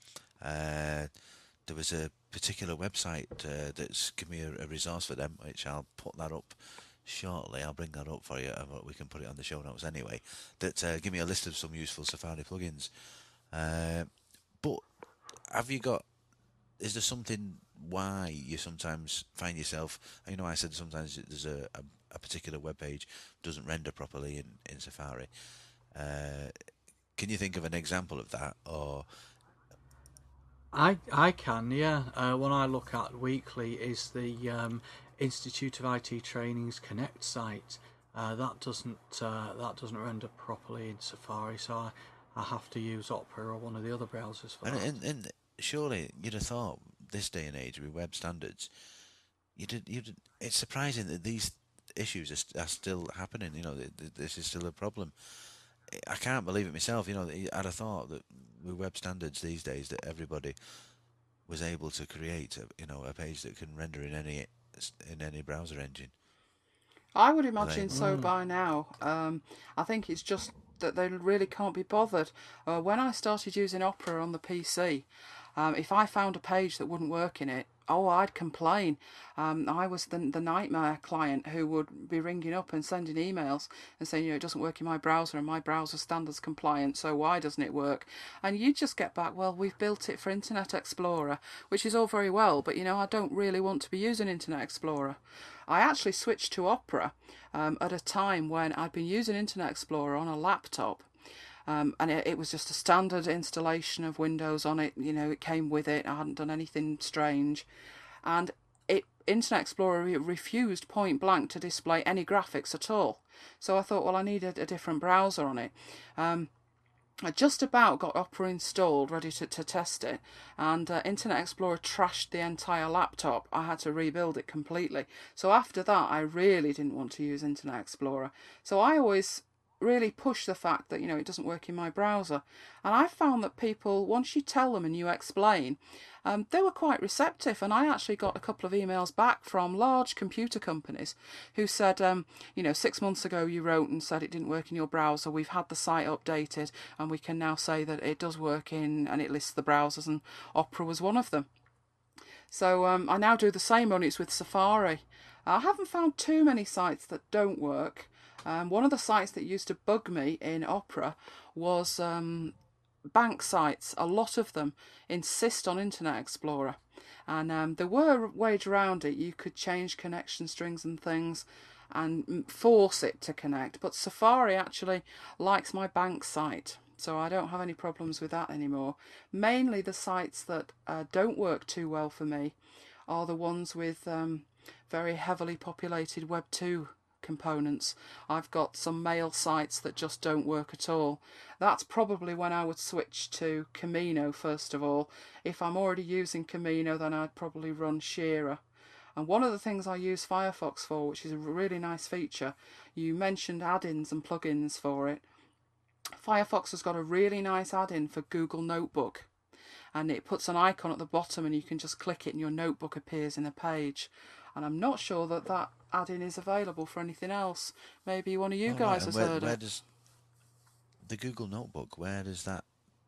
There was a particular website that's given me a resource for them, which I'll put that up shortly. I'll bring that up for you, and we can put it on the show notes anyway. That give me a list of some useful Safari plugins. But is there something why you sometimes find yourself, I said sometimes there's a particular web page doesn't render properly in Safari. Can you think of an example of that? Or I can, yeah. One I look at weekly is the Institute of IT Training's Connect site. That doesn't render properly in Safari, so I have to use Opera or one of the other browsers for that. And surely you'd have thought this day and age with web standards, it's surprising that these issues are still happening. This is still a problem. I can't believe it myself. I'd have thought that with web standards these days that everybody was able to create a page that can render in any browser engine. I would imagine so by now. I think it's just that they really can't be bothered. When I started using Opera on the PC, if I found a page that wouldn't work in it, I'd complain. I was the nightmare client who would be ringing up and sending emails and saying, it doesn't work in my browser and my browser standards compliant, so why doesn't it work? And you'd just get back, well, we've built it for Internet Explorer, which is all very well, but I don't really want to be using Internet Explorer. I actually switched to Opera at a time when I'd been using Internet Explorer on a laptop. And it was just a standard installation of Windows on it. It came with it. I hadn't done anything strange. And Internet Explorer refused point blank to display any graphics at all. So I thought, well, I needed a different browser on it. I just about got Opera installed, ready to test it, and Internet Explorer trashed the entire laptop. I had to rebuild it completely. So after that, I really didn't want to use Internet Explorer. So I always really push the fact that, it doesn't work in my browser. And I found that people, once you tell them and you explain, they were quite receptive. And I actually got a couple of emails back from large computer companies who said, 6 months ago you wrote and said it didn't work in your browser. We've had the site updated and we can now say that it does work in, and it lists the browsers, and Opera was one of them. So I now do the same, only it's with Safari. I haven't found too many sites that don't work. One of the sites that used to bug me in Opera was bank sites. A lot of them insist on Internet Explorer. And there were ways around it. You could change connection strings and things and force it to connect. But Safari actually likes my bank site. So I don't have any problems with that anymore. Mainly the sites that don't work too well for me are the ones with very heavily populated Web 2 components. I've got some mail sites that just don't work at all. That's probably when I would switch to Camino first of all. If I'm already using Camino, then I'd probably run Shearer. And one of the things I use Firefox for, which is a really nice feature, you mentioned add-ins and plugins for it. Firefox has got a really nice add-in for Google Notebook, and it puts an icon at the bottom and you can just click it and your notebook appears in a page. And I'm not sure that that add-in is available for anything else. Maybe one of you guys has heard where it. Does the Google Notebook, where does that,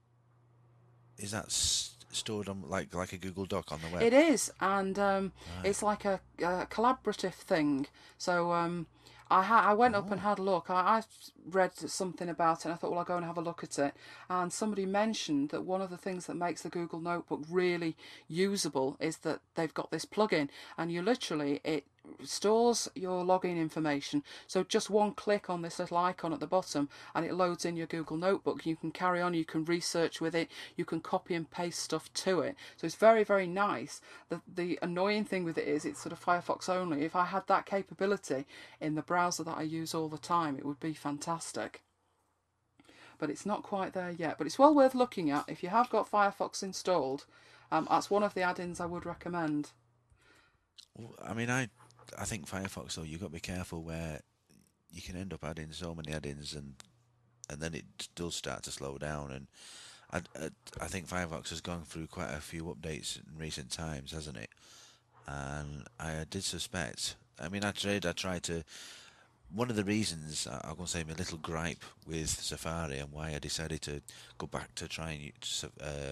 is that stored on like a Google Doc on the web? It is, and it's like a collaborative thing. So I went up and had a look. I read something about it and I thought, well, I'll go and have a look at it. And somebody mentioned that one of the things that makes the Google Notebook really usable is that they've got this plugin, and it stores your login information. So just one click on this little icon at the bottom and it loads in your Google Notebook. You can carry on, you can research with it, you can copy and paste stuff to it. So it's very, very nice. The annoying thing with it is it's sort of Firefox only. If I had that capability in the browser that I use all the time, it would be fantastic. But it's not quite there yet. But it's well worth looking at. If you have got Firefox installed, that's one of the add-ins I would recommend. Well, I mean, I think Firefox, though, you've got to be careful where you can end up adding so many add-ins and then it does start to slow down. And I think Firefox has gone through quite a few updates in recent times, hasn't it? And I did suspect. I mean, I tried to. One of the reasons I'm going to say my little gripe with Safari and why I decided to go back to try and use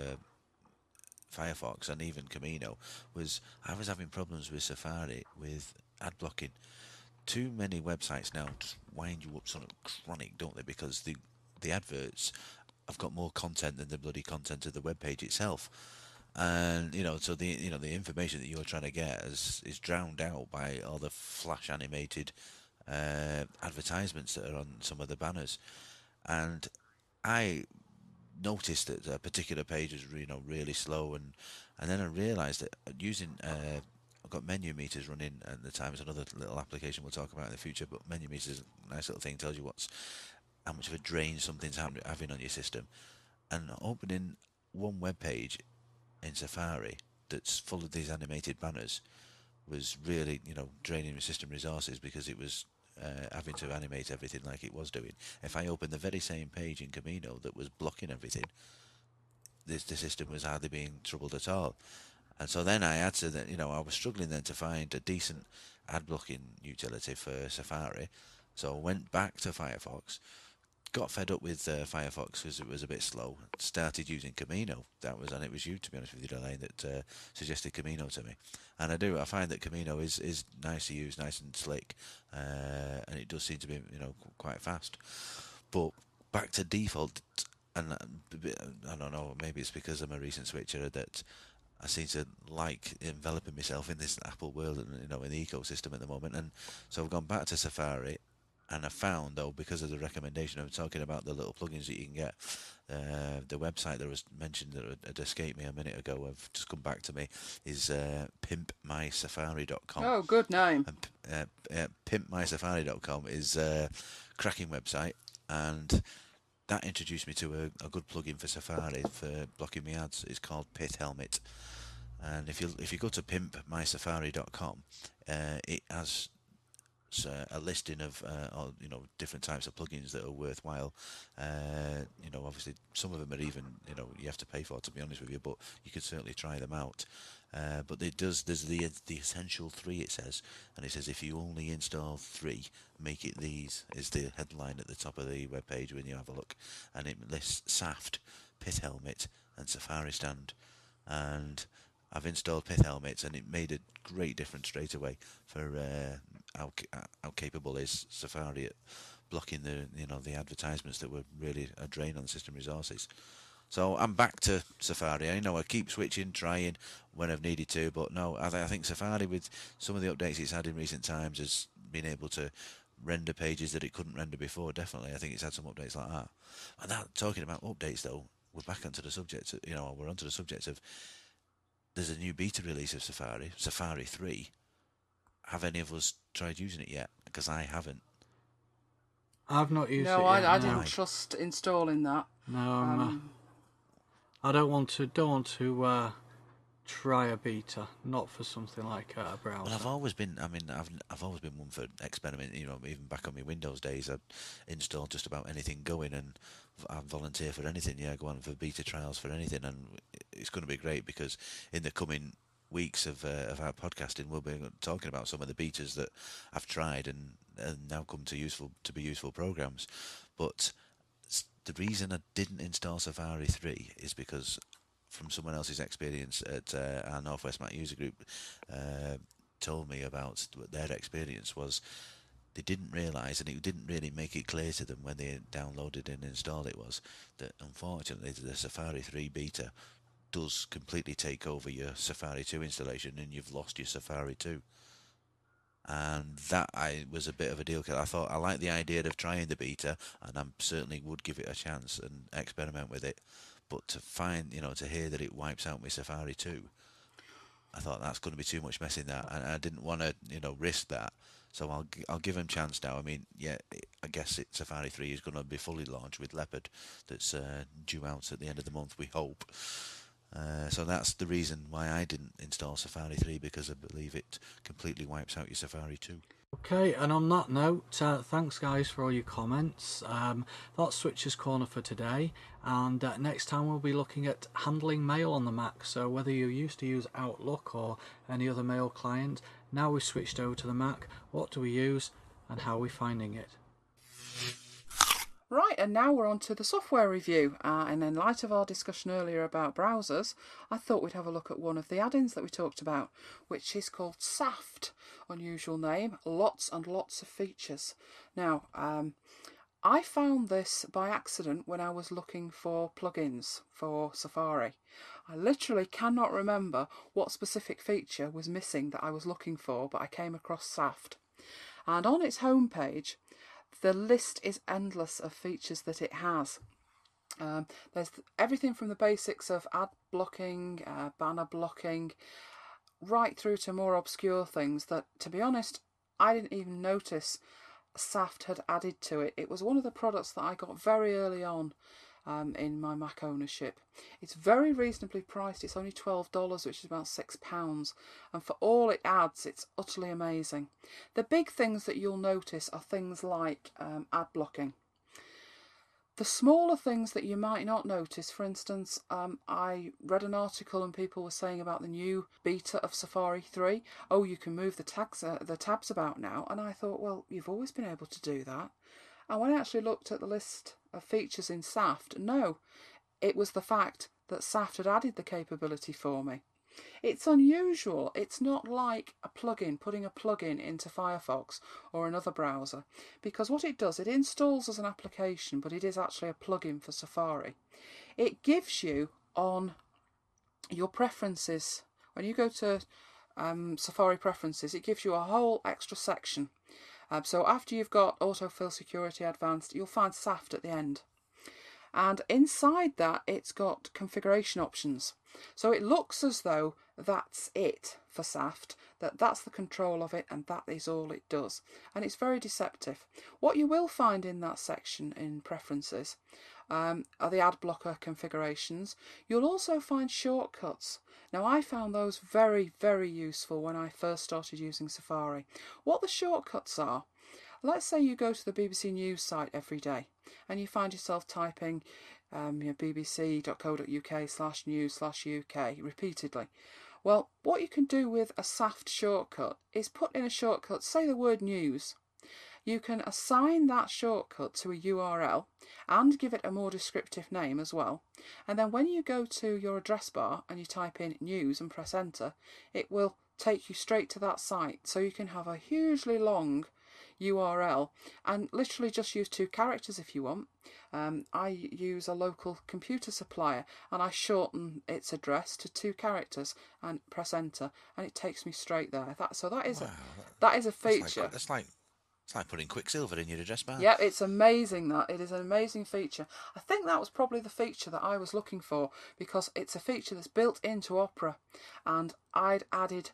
Firefox and even Camino was I was having problems with Safari with ad blocking. Too many websites now just wind you up sort of chronic, don't they? Because the adverts have got more content than the bloody content of the web page itself. And so the information that you're trying to get is drowned out by all the flash animated advertisements that are on some of the banners. And I noticed that a particular page was really slow, and then I realised that using I've got menu meters running at the time. It's another little application we'll talk about in the future, but menu meters is a nice little thing, tells you how much of a drain something's having on your system. And opening one web page in Safari that's full of these animated banners was really draining my system resources, because it was having to animate everything like it was doing. If I opened the very same page in Camino that was blocking everything, the system was hardly being troubled at all. And so then I had to, I was struggling then to find a decent ad blocking utility for Safari. So I went back to Firefox, got fed up with Firefox because it was a bit slow, started using Camino. And it was you, to be honest with you, Elaine, that suggested Camino to me. And I find that Camino is nice to use, nice and slick, and it does seem to be, quite fast. But back to default, and I don't know, maybe it's because I'm a recent switcher that I seem to like enveloping myself in this Apple world and in the ecosystem at the moment. And so I've gone back to Safari, and I found, though, because of the recommendation of talking about the little plugins that you can get, the website that was mentioned that had escaped me a minute ago, have just come back to me, is pimpmysafari.com. Oh, good name. And pimpmysafari.com is a cracking website, and that introduced me to a good plugin for Safari for blocking me ads. It's called Pith Helmet. And if you go to pimpmysafari.com, it has a listing of different types of plugins that are worthwhile. Obviously some of them are even you have to pay for, to be honest with you, but you can certainly try them out. But there's the essential 3, it says, and it says if you only install 3, make it these, is the headline at the top of the web page when you have a look, and it lists Saft, Pit Helmet, and Safari Stand. And I've installed Pit Helmets, and it made a great difference straight away for how capable is Safari at blocking the advertisements that were really a drain on system resources. So I'm back to Safari. I keep switching, trying when I've needed to, but no, I think Safari, with some of the updates it's had in recent times, has been able to render pages that it couldn't render before. Definitely, I think it's had some updates like that. And talking about updates, though, we're back onto the subject. We're onto the subject of there's a new beta release of Safari, Safari 3. Have any of us tried using it yet? Because I haven't. I've not used it No, yet. I didn't trust installing that. No, I don't want to try a beta, not for something like a browser. Well, I've always been one for experimenting. Even back on my Windows days, I'd install just about anything going, and I'd volunteer for anything. Yeah, go on for beta trials for anything, and it's going to be great because in the coming weeks of our podcasting, we'll be talking about some of the betas that I've tried and now come to be useful programs. But the reason I didn't install Safari 3 is because, from someone else's experience at our Northwest Mac user group, told me about what their experience was. They didn't realise, and it didn't really make it clear to them when they downloaded and installed it, was that unfortunately the Safari 3 beta does completely take over your Safari 2 installation, and you've lost your Safari 2. And that was a bit of a deal killer. I thought I liked the idea of trying the beta, and I certainly would give it a chance and experiment with it. But to to hear that it wipes out my Safari 2, I thought that's going to be too much messing that, and I didn't want to, risk that. So I'll give him a chance now. I mean, yeah, I guess Safari 3 is going to be fully launched with Leopard. That's due out at the end of the month, we hope. So that's the reason why I didn't install Safari 3, because I believe it completely wipes out your Safari 2. Okay, and on that note, thanks guys for all your comments. That's Switcher's Corner for today, and next time we'll be looking at handling mail on the Mac. So whether you used to use Outlook or any other mail client, now we've switched over to the Mac, what do we use and how are we finding it? Right, and now we're on to the software review. And in light of our discussion earlier about browsers, I thought we'd have a look at one of the add-ins that we talked about, which is called Saft. Unusual name, lots and lots of features. Now, I found this by accident when I was looking for plugins for Safari. I literally cannot remember what specific feature was missing that I was looking for, but I came across Saft. And on its homepage, the list is endless of features that it has. There's everything from the basics of ad blocking, banner blocking, right through to more obscure things that, to be honest, I didn't even notice Saft had added to it. It was one of the products that I got very early on in my Mac ownership. It's very reasonably priced. It's only $12, which is about £6, and for all it adds, it's utterly amazing. The big things that you'll notice are things like ad blocking. The smaller things that you might not notice, for instance, I read an article and people were saying about the new beta of Safari 3. Oh, you can move the tabs about now, and I thought, well, you've always been able to do that. And when I actually looked at the list of features in Saft, no, it was the fact that Saft had added the capability for me. It's unusual. It's not like a plugin, putting a plugin into Firefox or another browser, because what it does, it installs as an application, but it is actually a plugin for Safari. It gives you on your preferences, when you go to Safari preferences, it gives you a whole extra section. So after you've got Autofill Security Advanced, you'll find Saft at the end. And inside that, it's got configuration options. So it looks as though that's it for Saft, that's the control of it, and that is all it does. And it's very deceptive. What you will find in that section in preferences are the ad blocker configurations. You'll also find shortcuts. Now, I found those very, very useful when I first started using Safari. What the shortcuts are, let's say you go to the BBC News site every day and you find yourself typing bbc.co.uk/news/UK repeatedly. Well, what you can do with a SAFT shortcut is put in a shortcut, say the word news. You can assign that shortcut to a URL and give it a more descriptive name as well. And then when you go to your address bar and you type in news and press enter, it will take you straight to that site. So you can have a hugely long URL and literally just use 2 characters if you want. I use a local computer supplier and I shorten its address to 2 characters and press enter, and it takes me straight there. That is a feature. It's like putting Quicksilver in your address bar. Yeah, it's amazing that. It is an amazing feature. I think that was probably the feature that I was looking for, because it's a feature that's built into Opera, and I'd added,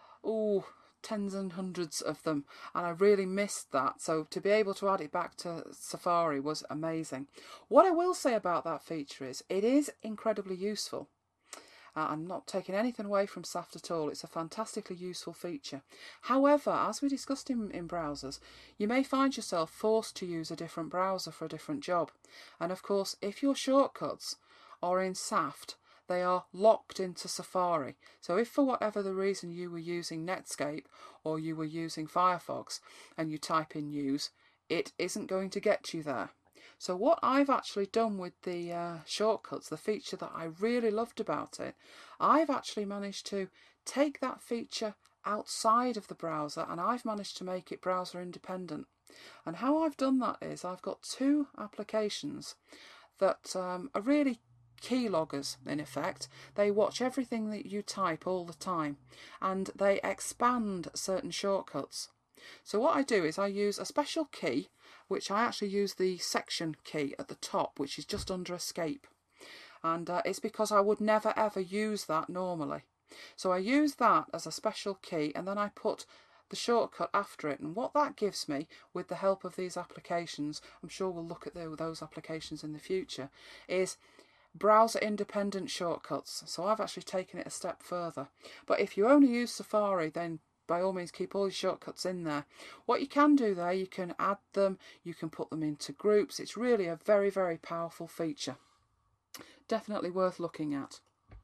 tens and hundreds of them, and I really missed that. So to be able to add it back to Safari was amazing. What I will say about that feature is it is incredibly useful. I'm not taking anything away from SAFT at all. It's a fantastically useful feature. However, as we discussed in browsers, you may find yourself forced to use a different browser for a different job. And of course, if your shortcuts are in SAFT, they are locked into Safari. So if for whatever the reason you were using Netscape or you were using Firefox and you type in news, it isn't going to get you there. So what I've actually done with the shortcuts, the feature that I really loved about it, I've actually managed to take that feature outside of the browser, and I've managed to make it browser independent. And how I've done that is I've got 2 applications that are really keyloggers in effect. They watch everything that you type all the time, and they expand certain shortcuts. So what I do is I use a special key, which I actually use the section key at the top, which is just under escape. And it's because I would never ever use that normally. So I use that as a special key, and then I put the shortcut after it. And what that gives me, with the help of these applications, I'm sure we'll look at those applications in the future, is browser independent shortcuts. So I've actually taken it a step further. But if you only use Safari, then by all means keep all your shortcuts in there. What you can do there, you can add them, you can put them into groups. It's really a very, very powerful feature. Definitely worth looking at.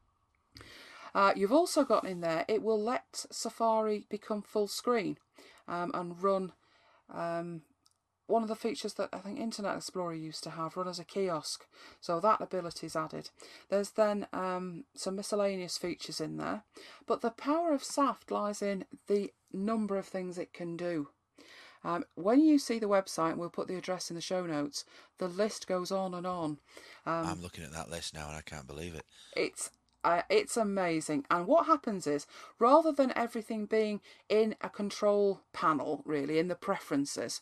You've also got in there, it will let Safari become full screen and run one of the features that I think Internet Explorer used to have, run as a kiosk. So that ability is added. There's then some miscellaneous features in there. But the power of SAFT lies in the number of things it can do. When you see the website, and we'll put the address in the show notes, the list goes on and on. I'm looking at that list now and I can't believe it. It's amazing. And what happens is, rather than everything being in a control panel, really, in the preferences,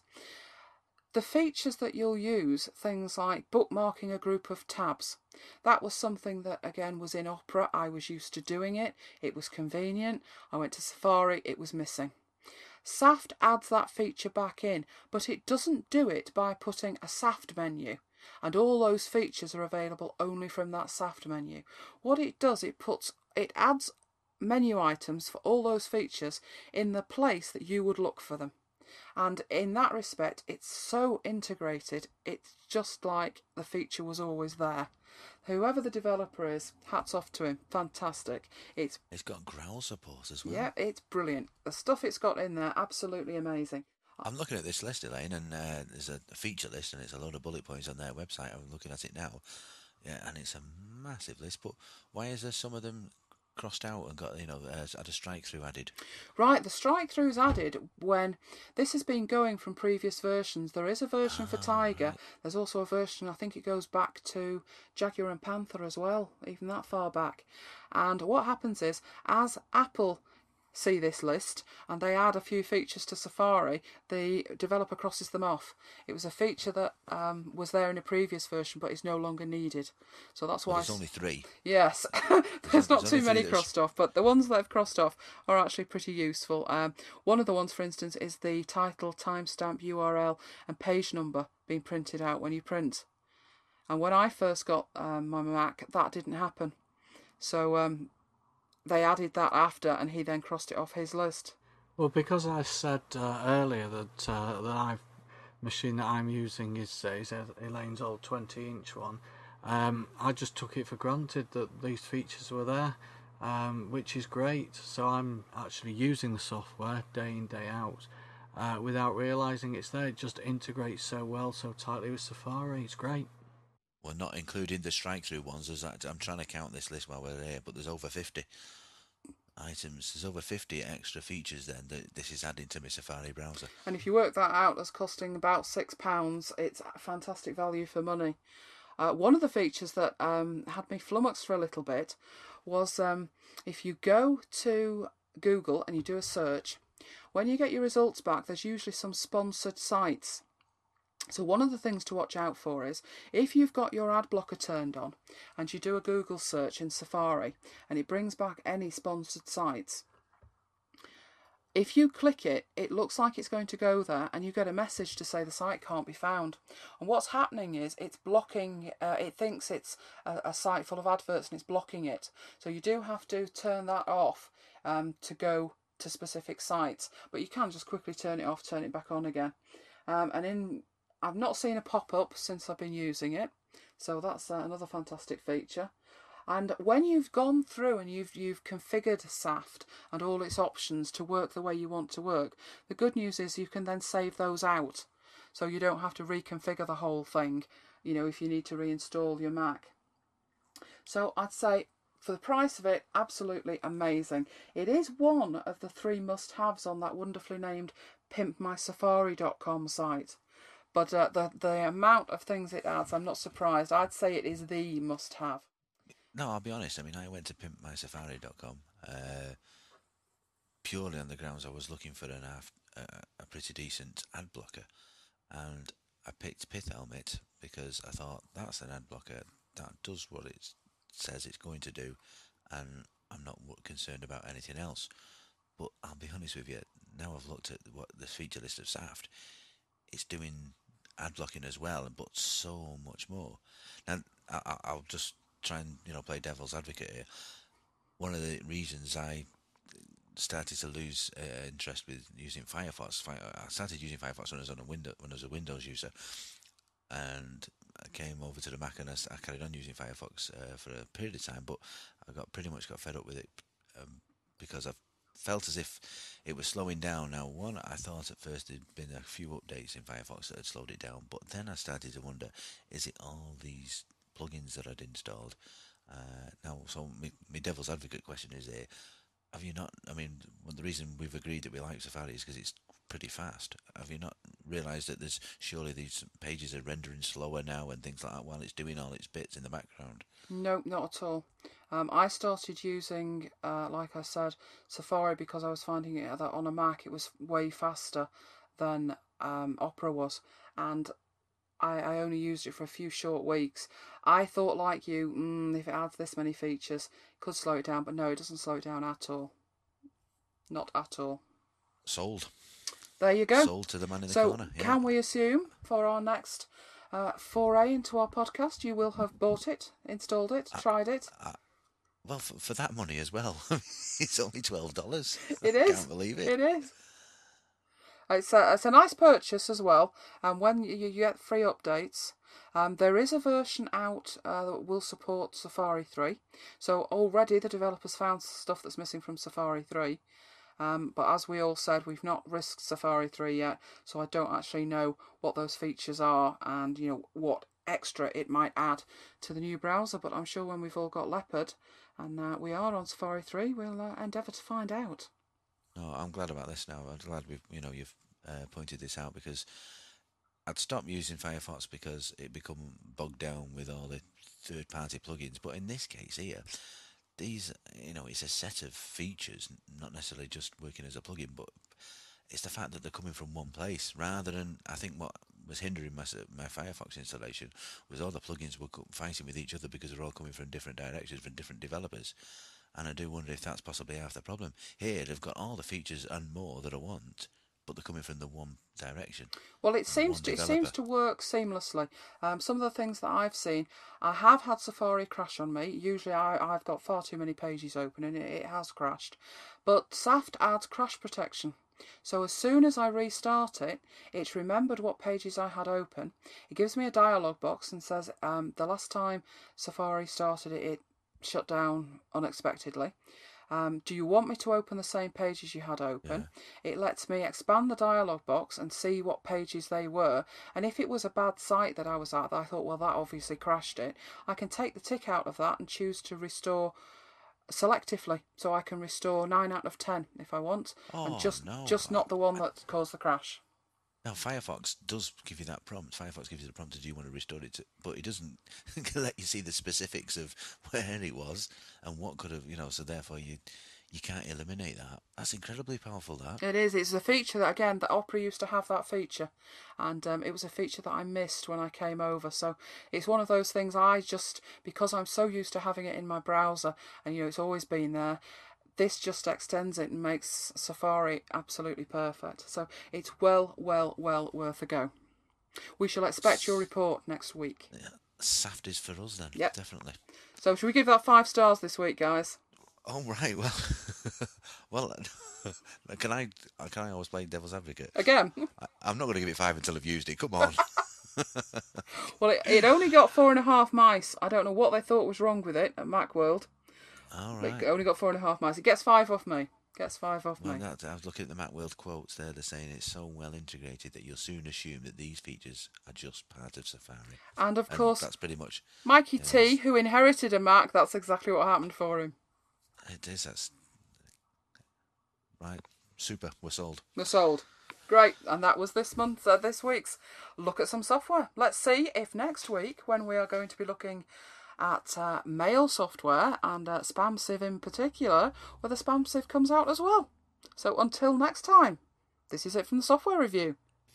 the features that you'll use, things like bookmarking a group of tabs, that was something that, again, was in Opera. I was used to doing it. It was convenient. I went to Safari. It was missing. SAFT adds that feature back in, but it doesn't do it by putting a SAFT menu. And all those features are available only from that SAFT menu. What it does, it adds menu items for all those features in the place that you would look for them. And in that respect, it's so integrated, it's just like the feature was always there. Whoever the developer is, hats off to him. Fantastic. It's got growl support as well. Yeah, it's brilliant. The stuff it's got in there, absolutely amazing. I'm looking at this list, Elaine, and there's a feature list, and it's a load of bullet points on their website. I'm looking at it now, yeah, and it's a massive list. But why is there some of them crossed out and got, had a strike through added? Right, the strike through's added when this has been going from previous versions. There is a version for Tiger. Right. There's also a version, I think it goes back to Jaguar and Panther as well, even that far back. And what happens is, as Apple see this list and they add a few features to Safari, the developer crosses them off. It was a feature that was there in a previous version but is no longer needed. So that's why... There's only 3. Yes. there's not too many crossed off, but the ones that I've crossed off are actually pretty useful. One of the ones, for instance, is the title, timestamp, URL and page number being printed out when you print. And when I first got my Mac, that didn't happen. So they added that after, and he then crossed it off his list. Well, because I said earlier that the machine that I'm using is Elaine's old 20-inch one, I just took it for granted that these features were there, which is great. So I'm actually using the software day in, day out, without realising it's there. It just integrates so well, so tightly with Safari. It's great. Well, not including the strike-through ones. I'm trying to count this list while we're here, but there's over 50 items. There's over 50 extra features then that this is adding to my Safari browser. And if you work that out as costing about £6, it's a fantastic value for money. One of the features that had me flummoxed for a little bit was if you go to Google and you do a search, when you get your results back, there's usually some sponsored sites. So one of the things to watch out for is if you've got your ad blocker turned on and you do a Google search in Safari and it brings back any sponsored sites, if you click it, it looks like it's going to go there and you get a message to say the site can't be found. And what's happening is it's blocking, it thinks it's a site full of adverts and it's blocking it. So you do have to turn that off to go to specific sites, but you can just quickly turn it off, turn it back on again. I've not seen a pop-up since I've been using it, so that's another fantastic feature. And when you've gone through and you've configured Saft and all its options to work the way you want to work, the good news is you can then save those out, so you don't have to reconfigure the whole thing, you know, if you need to reinstall your Mac. So I'd say, for the price of it, absolutely amazing. It is one of the 3 must-haves on that wonderfully named pimpmysafari.com site. But the amount of things it adds, I'm not surprised. I'd say it is the must-have. No, I'll be honest. I mean, I went to pimpmysafari.com purely on the grounds I was looking for a pretty decent ad blocker, and I picked PithHelmet because I thought that's an ad blocker that does what it says it's going to do, and I'm not concerned about anything else. But I'll be honest with you. Now I've looked at what the feature list of Saft, it's doing ad blocking as well, but so much more. Now I'll just try and play devil's advocate here. One of the reasons I started to lose interest with using Firefox, I started using Firefox when I was a Windows user, and I came over to the Mac and I carried on using Firefox for a period of time, but I pretty much got fed up with it because I've felt as if it was slowing down. Now, I thought at first there'd been a few updates in Firefox that had slowed it down, but then I started to wonder, is it all these plugins that I'd installed? So my devil's advocate question is there, have you not, the reason we've agreed that we like Safari is because it's pretty fast. Have you not realised that there's surely these pages are rendering slower now and things like that while it's doing all its bits in the background? No, not at all. I started using, like I said, Safari because I was finding it that on a Mac it was way faster than Opera was, and I only used it for a few short weeks. I thought, like you, if it adds this many features, it could slow it down, but no, it doesn't slow it down at all. Not at all. Sold. There you go. Sold to the man in the corner. So, can we assume for our next foray into our podcast, you will have bought it, installed it, tried it? Well, for that money as well. It's only $12. It is. I can't believe it. It is. It's a nice purchase as well, and when you get free updates, there is a version out that will support Safari 3. So already the developers found stuff that's missing from Safari 3. But as we all said, we've not risked Safari 3 yet, so I don't actually know what those features are and what extra it might add to the new browser. But I'm sure when we've all got Leopard and we are on Safari 3, we'll endeavour to find out. No, I'm glad about this now. I'm glad you've pointed this out, because I'd stopped using Firefox because it become bogged down with all the third-party plugins. But in this case here, these, it's a set of features, not necessarily just working as a plugin, but it's the fact that they're coming from one place, rather than, I think what was hindering my Firefox installation was all the plugins were fighting with each other because they're all coming from different directions, from different developers. And I do wonder if that's possibly half the problem. Here, they've got all the features and more that I want, but they're coming from the one direction. Well, it seems to work seamlessly. Some of the things that I've seen, I have had Safari crash on me. Usually I've got far too many pages open and it has crashed. But Saft adds crash protection. So as soon as I restart it, it's remembered what pages I had open. It gives me a dialog box and says the last time Safari started it, it shut down unexpectedly. Do you want me to open the same pages you had open? Yeah. It lets me expand the dialog box and see what pages they were. And if it was a bad site that I was at, I thought, well, that obviously crashed it. I can take the tick out of that and choose to restore selectively. So I can restore 9 out of 10 if I want. And just not the one that caused the crash. Now, Firefox does give you that prompt. Firefox gives you the prompt, do you want to restore it? But it doesn't let you see the specifics of where it was and what could have, so therefore you can't eliminate that. That's incredibly powerful, that. It is. It's a feature that, again, that Opera used to have that feature. And it was a feature that I missed when I came over. So it's one of those things because I'm so used to having it in my browser and, it's always been there, this just extends it and makes Safari absolutely perfect. So it's well worth a go. We shall expect your report next week. Yeah, Saft is for us then. Yep. Definitely. So should we give that 5 stars this week, guys? Oh, right. Well, can I always play devil's advocate? Again? I'm not going to give it 5 until I've used it. Come on. Well, it only got 4.5 mice. I don't know what they thought was wrong with it at Macworld. All right. It only got 4.5 mice. It gets 5 off me. I was looking at the Macworld quotes there. They're saying it's so well integrated that you'll soon assume that these features are just part of Safari. And of course, that's pretty much Mikey T, who inherited a Mac. That's exactly what happened for him. It is. That's right. Super. We're sold. We're sold. Great. And that was this week's Look at Some Software. Let's see if next week, when we are going to be looking at mail software and SpamSieve in particular, whether SpamSieve comes out as well. So until next time, this is it from the Software Review.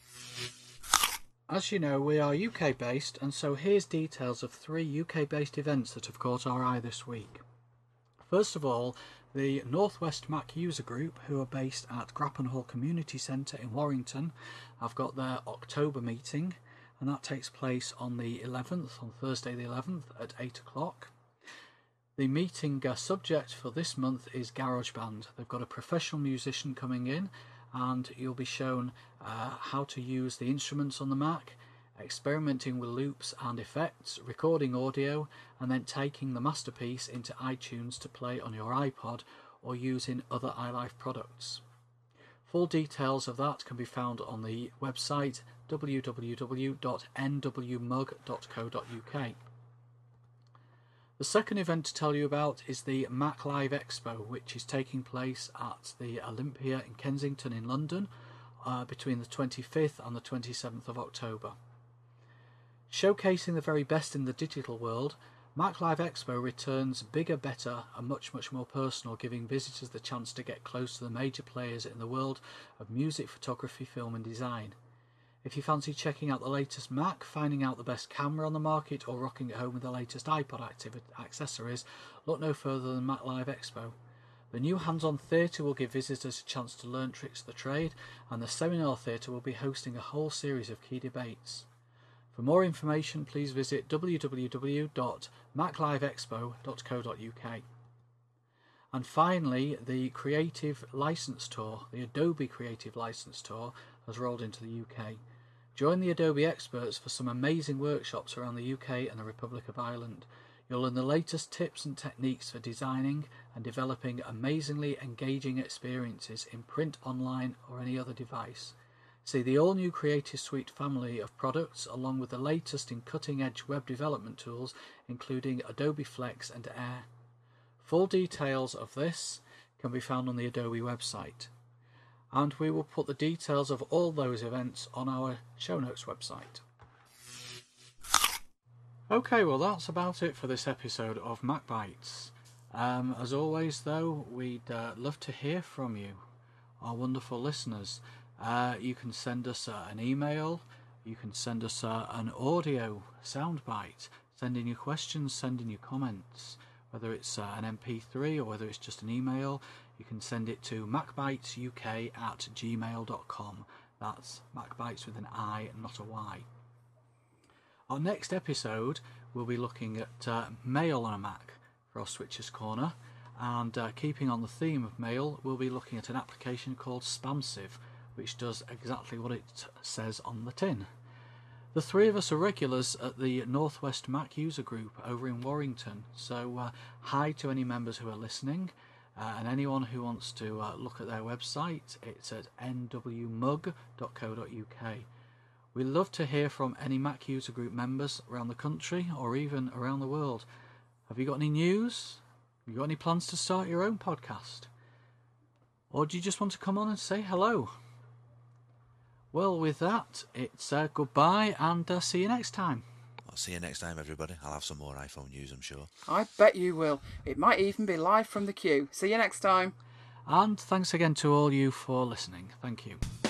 As you know, we are UK based, and so here's details of 3 UK based events that have caught our eye this week. First of all, the Northwest Mac User Group, who are based at Grappenhall Community Centre in Warrington, have got their October meeting, and that takes place on the 11th, on Thursday the 11th at 8 o'clock. The meeting subject for this month is GarageBand. They've got a professional musician coming in, and you'll be shown how to use the instruments on the Mac, experimenting with loops and effects, recording audio, and then taking the masterpiece into iTunes to play on your iPod or use in other iLife products. Full details of that can be found on the website www.nwmug.co.uk. The second event to tell you about is the Mac Live Expo, which is taking place at the Olympia in Kensington in London between the 25th and the 27th of October. Showcasing the very best in the digital world, Mac Live Expo returns bigger, better and much more personal, giving visitors the chance to get close to the major players in the world of music, photography, film and design. If you fancy checking out the latest Mac, finding out the best camera on the market or rocking at home with the latest iPod accessories, look no further than Mac Live Expo. The new hands-on theatre will give visitors a chance to learn tricks of the trade, and the seminar theatre will be hosting a whole series of key debates. For more information, please visit www.macliveexpo.co.uk. And finally, the Creative License Tour, the Adobe Creative License Tour, has rolled into the UK. Join the Adobe experts for some amazing workshops around the UK and the Republic of Ireland. You'll learn the latest tips and techniques for designing and developing amazingly engaging experiences in print, online or any other device. See the all-new Creative Suite family of products along with the latest in cutting-edge web development tools including Adobe Flex and Air. Full details of this can be found on the Adobe website. And we will put the details of all those events on our show notes website. Okay, well that's about it for this episode of Mac Bytes. As always though, we'd love to hear from you, our wonderful listeners. You can send us an email, you can send us an audio soundbite, send in your questions, send in your comments, whether it's an MP3 or whether it's just an email. you can send it to macbytesuk@gmail.com. That's Macbytes with an I, not a Y. Our next episode, we'll be looking at mail on a Mac for our Switchers Corner. And keeping on the theme of mail, we'll be looking at an application called Spamsive, which does exactly what it says on the tin. The three of us are regulars at the Northwest Mac User Group over in Warrington, so hi to any members who are listening, and anyone who wants to look at their website. It's at nwmug.co.uk. We love to hear from any Mac User Group members around the country or even around the world. Have you got any news? Have you got any plans to start your own podcast? Or do you just want to come on and say hello? Well, with that, it's goodbye and see you next time. I'll see you next time, everybody. I'll have some more iPhone news, I'm sure. I bet you will. It might even be live from the queue. See you next time. And thanks again to all you for listening. Thank you.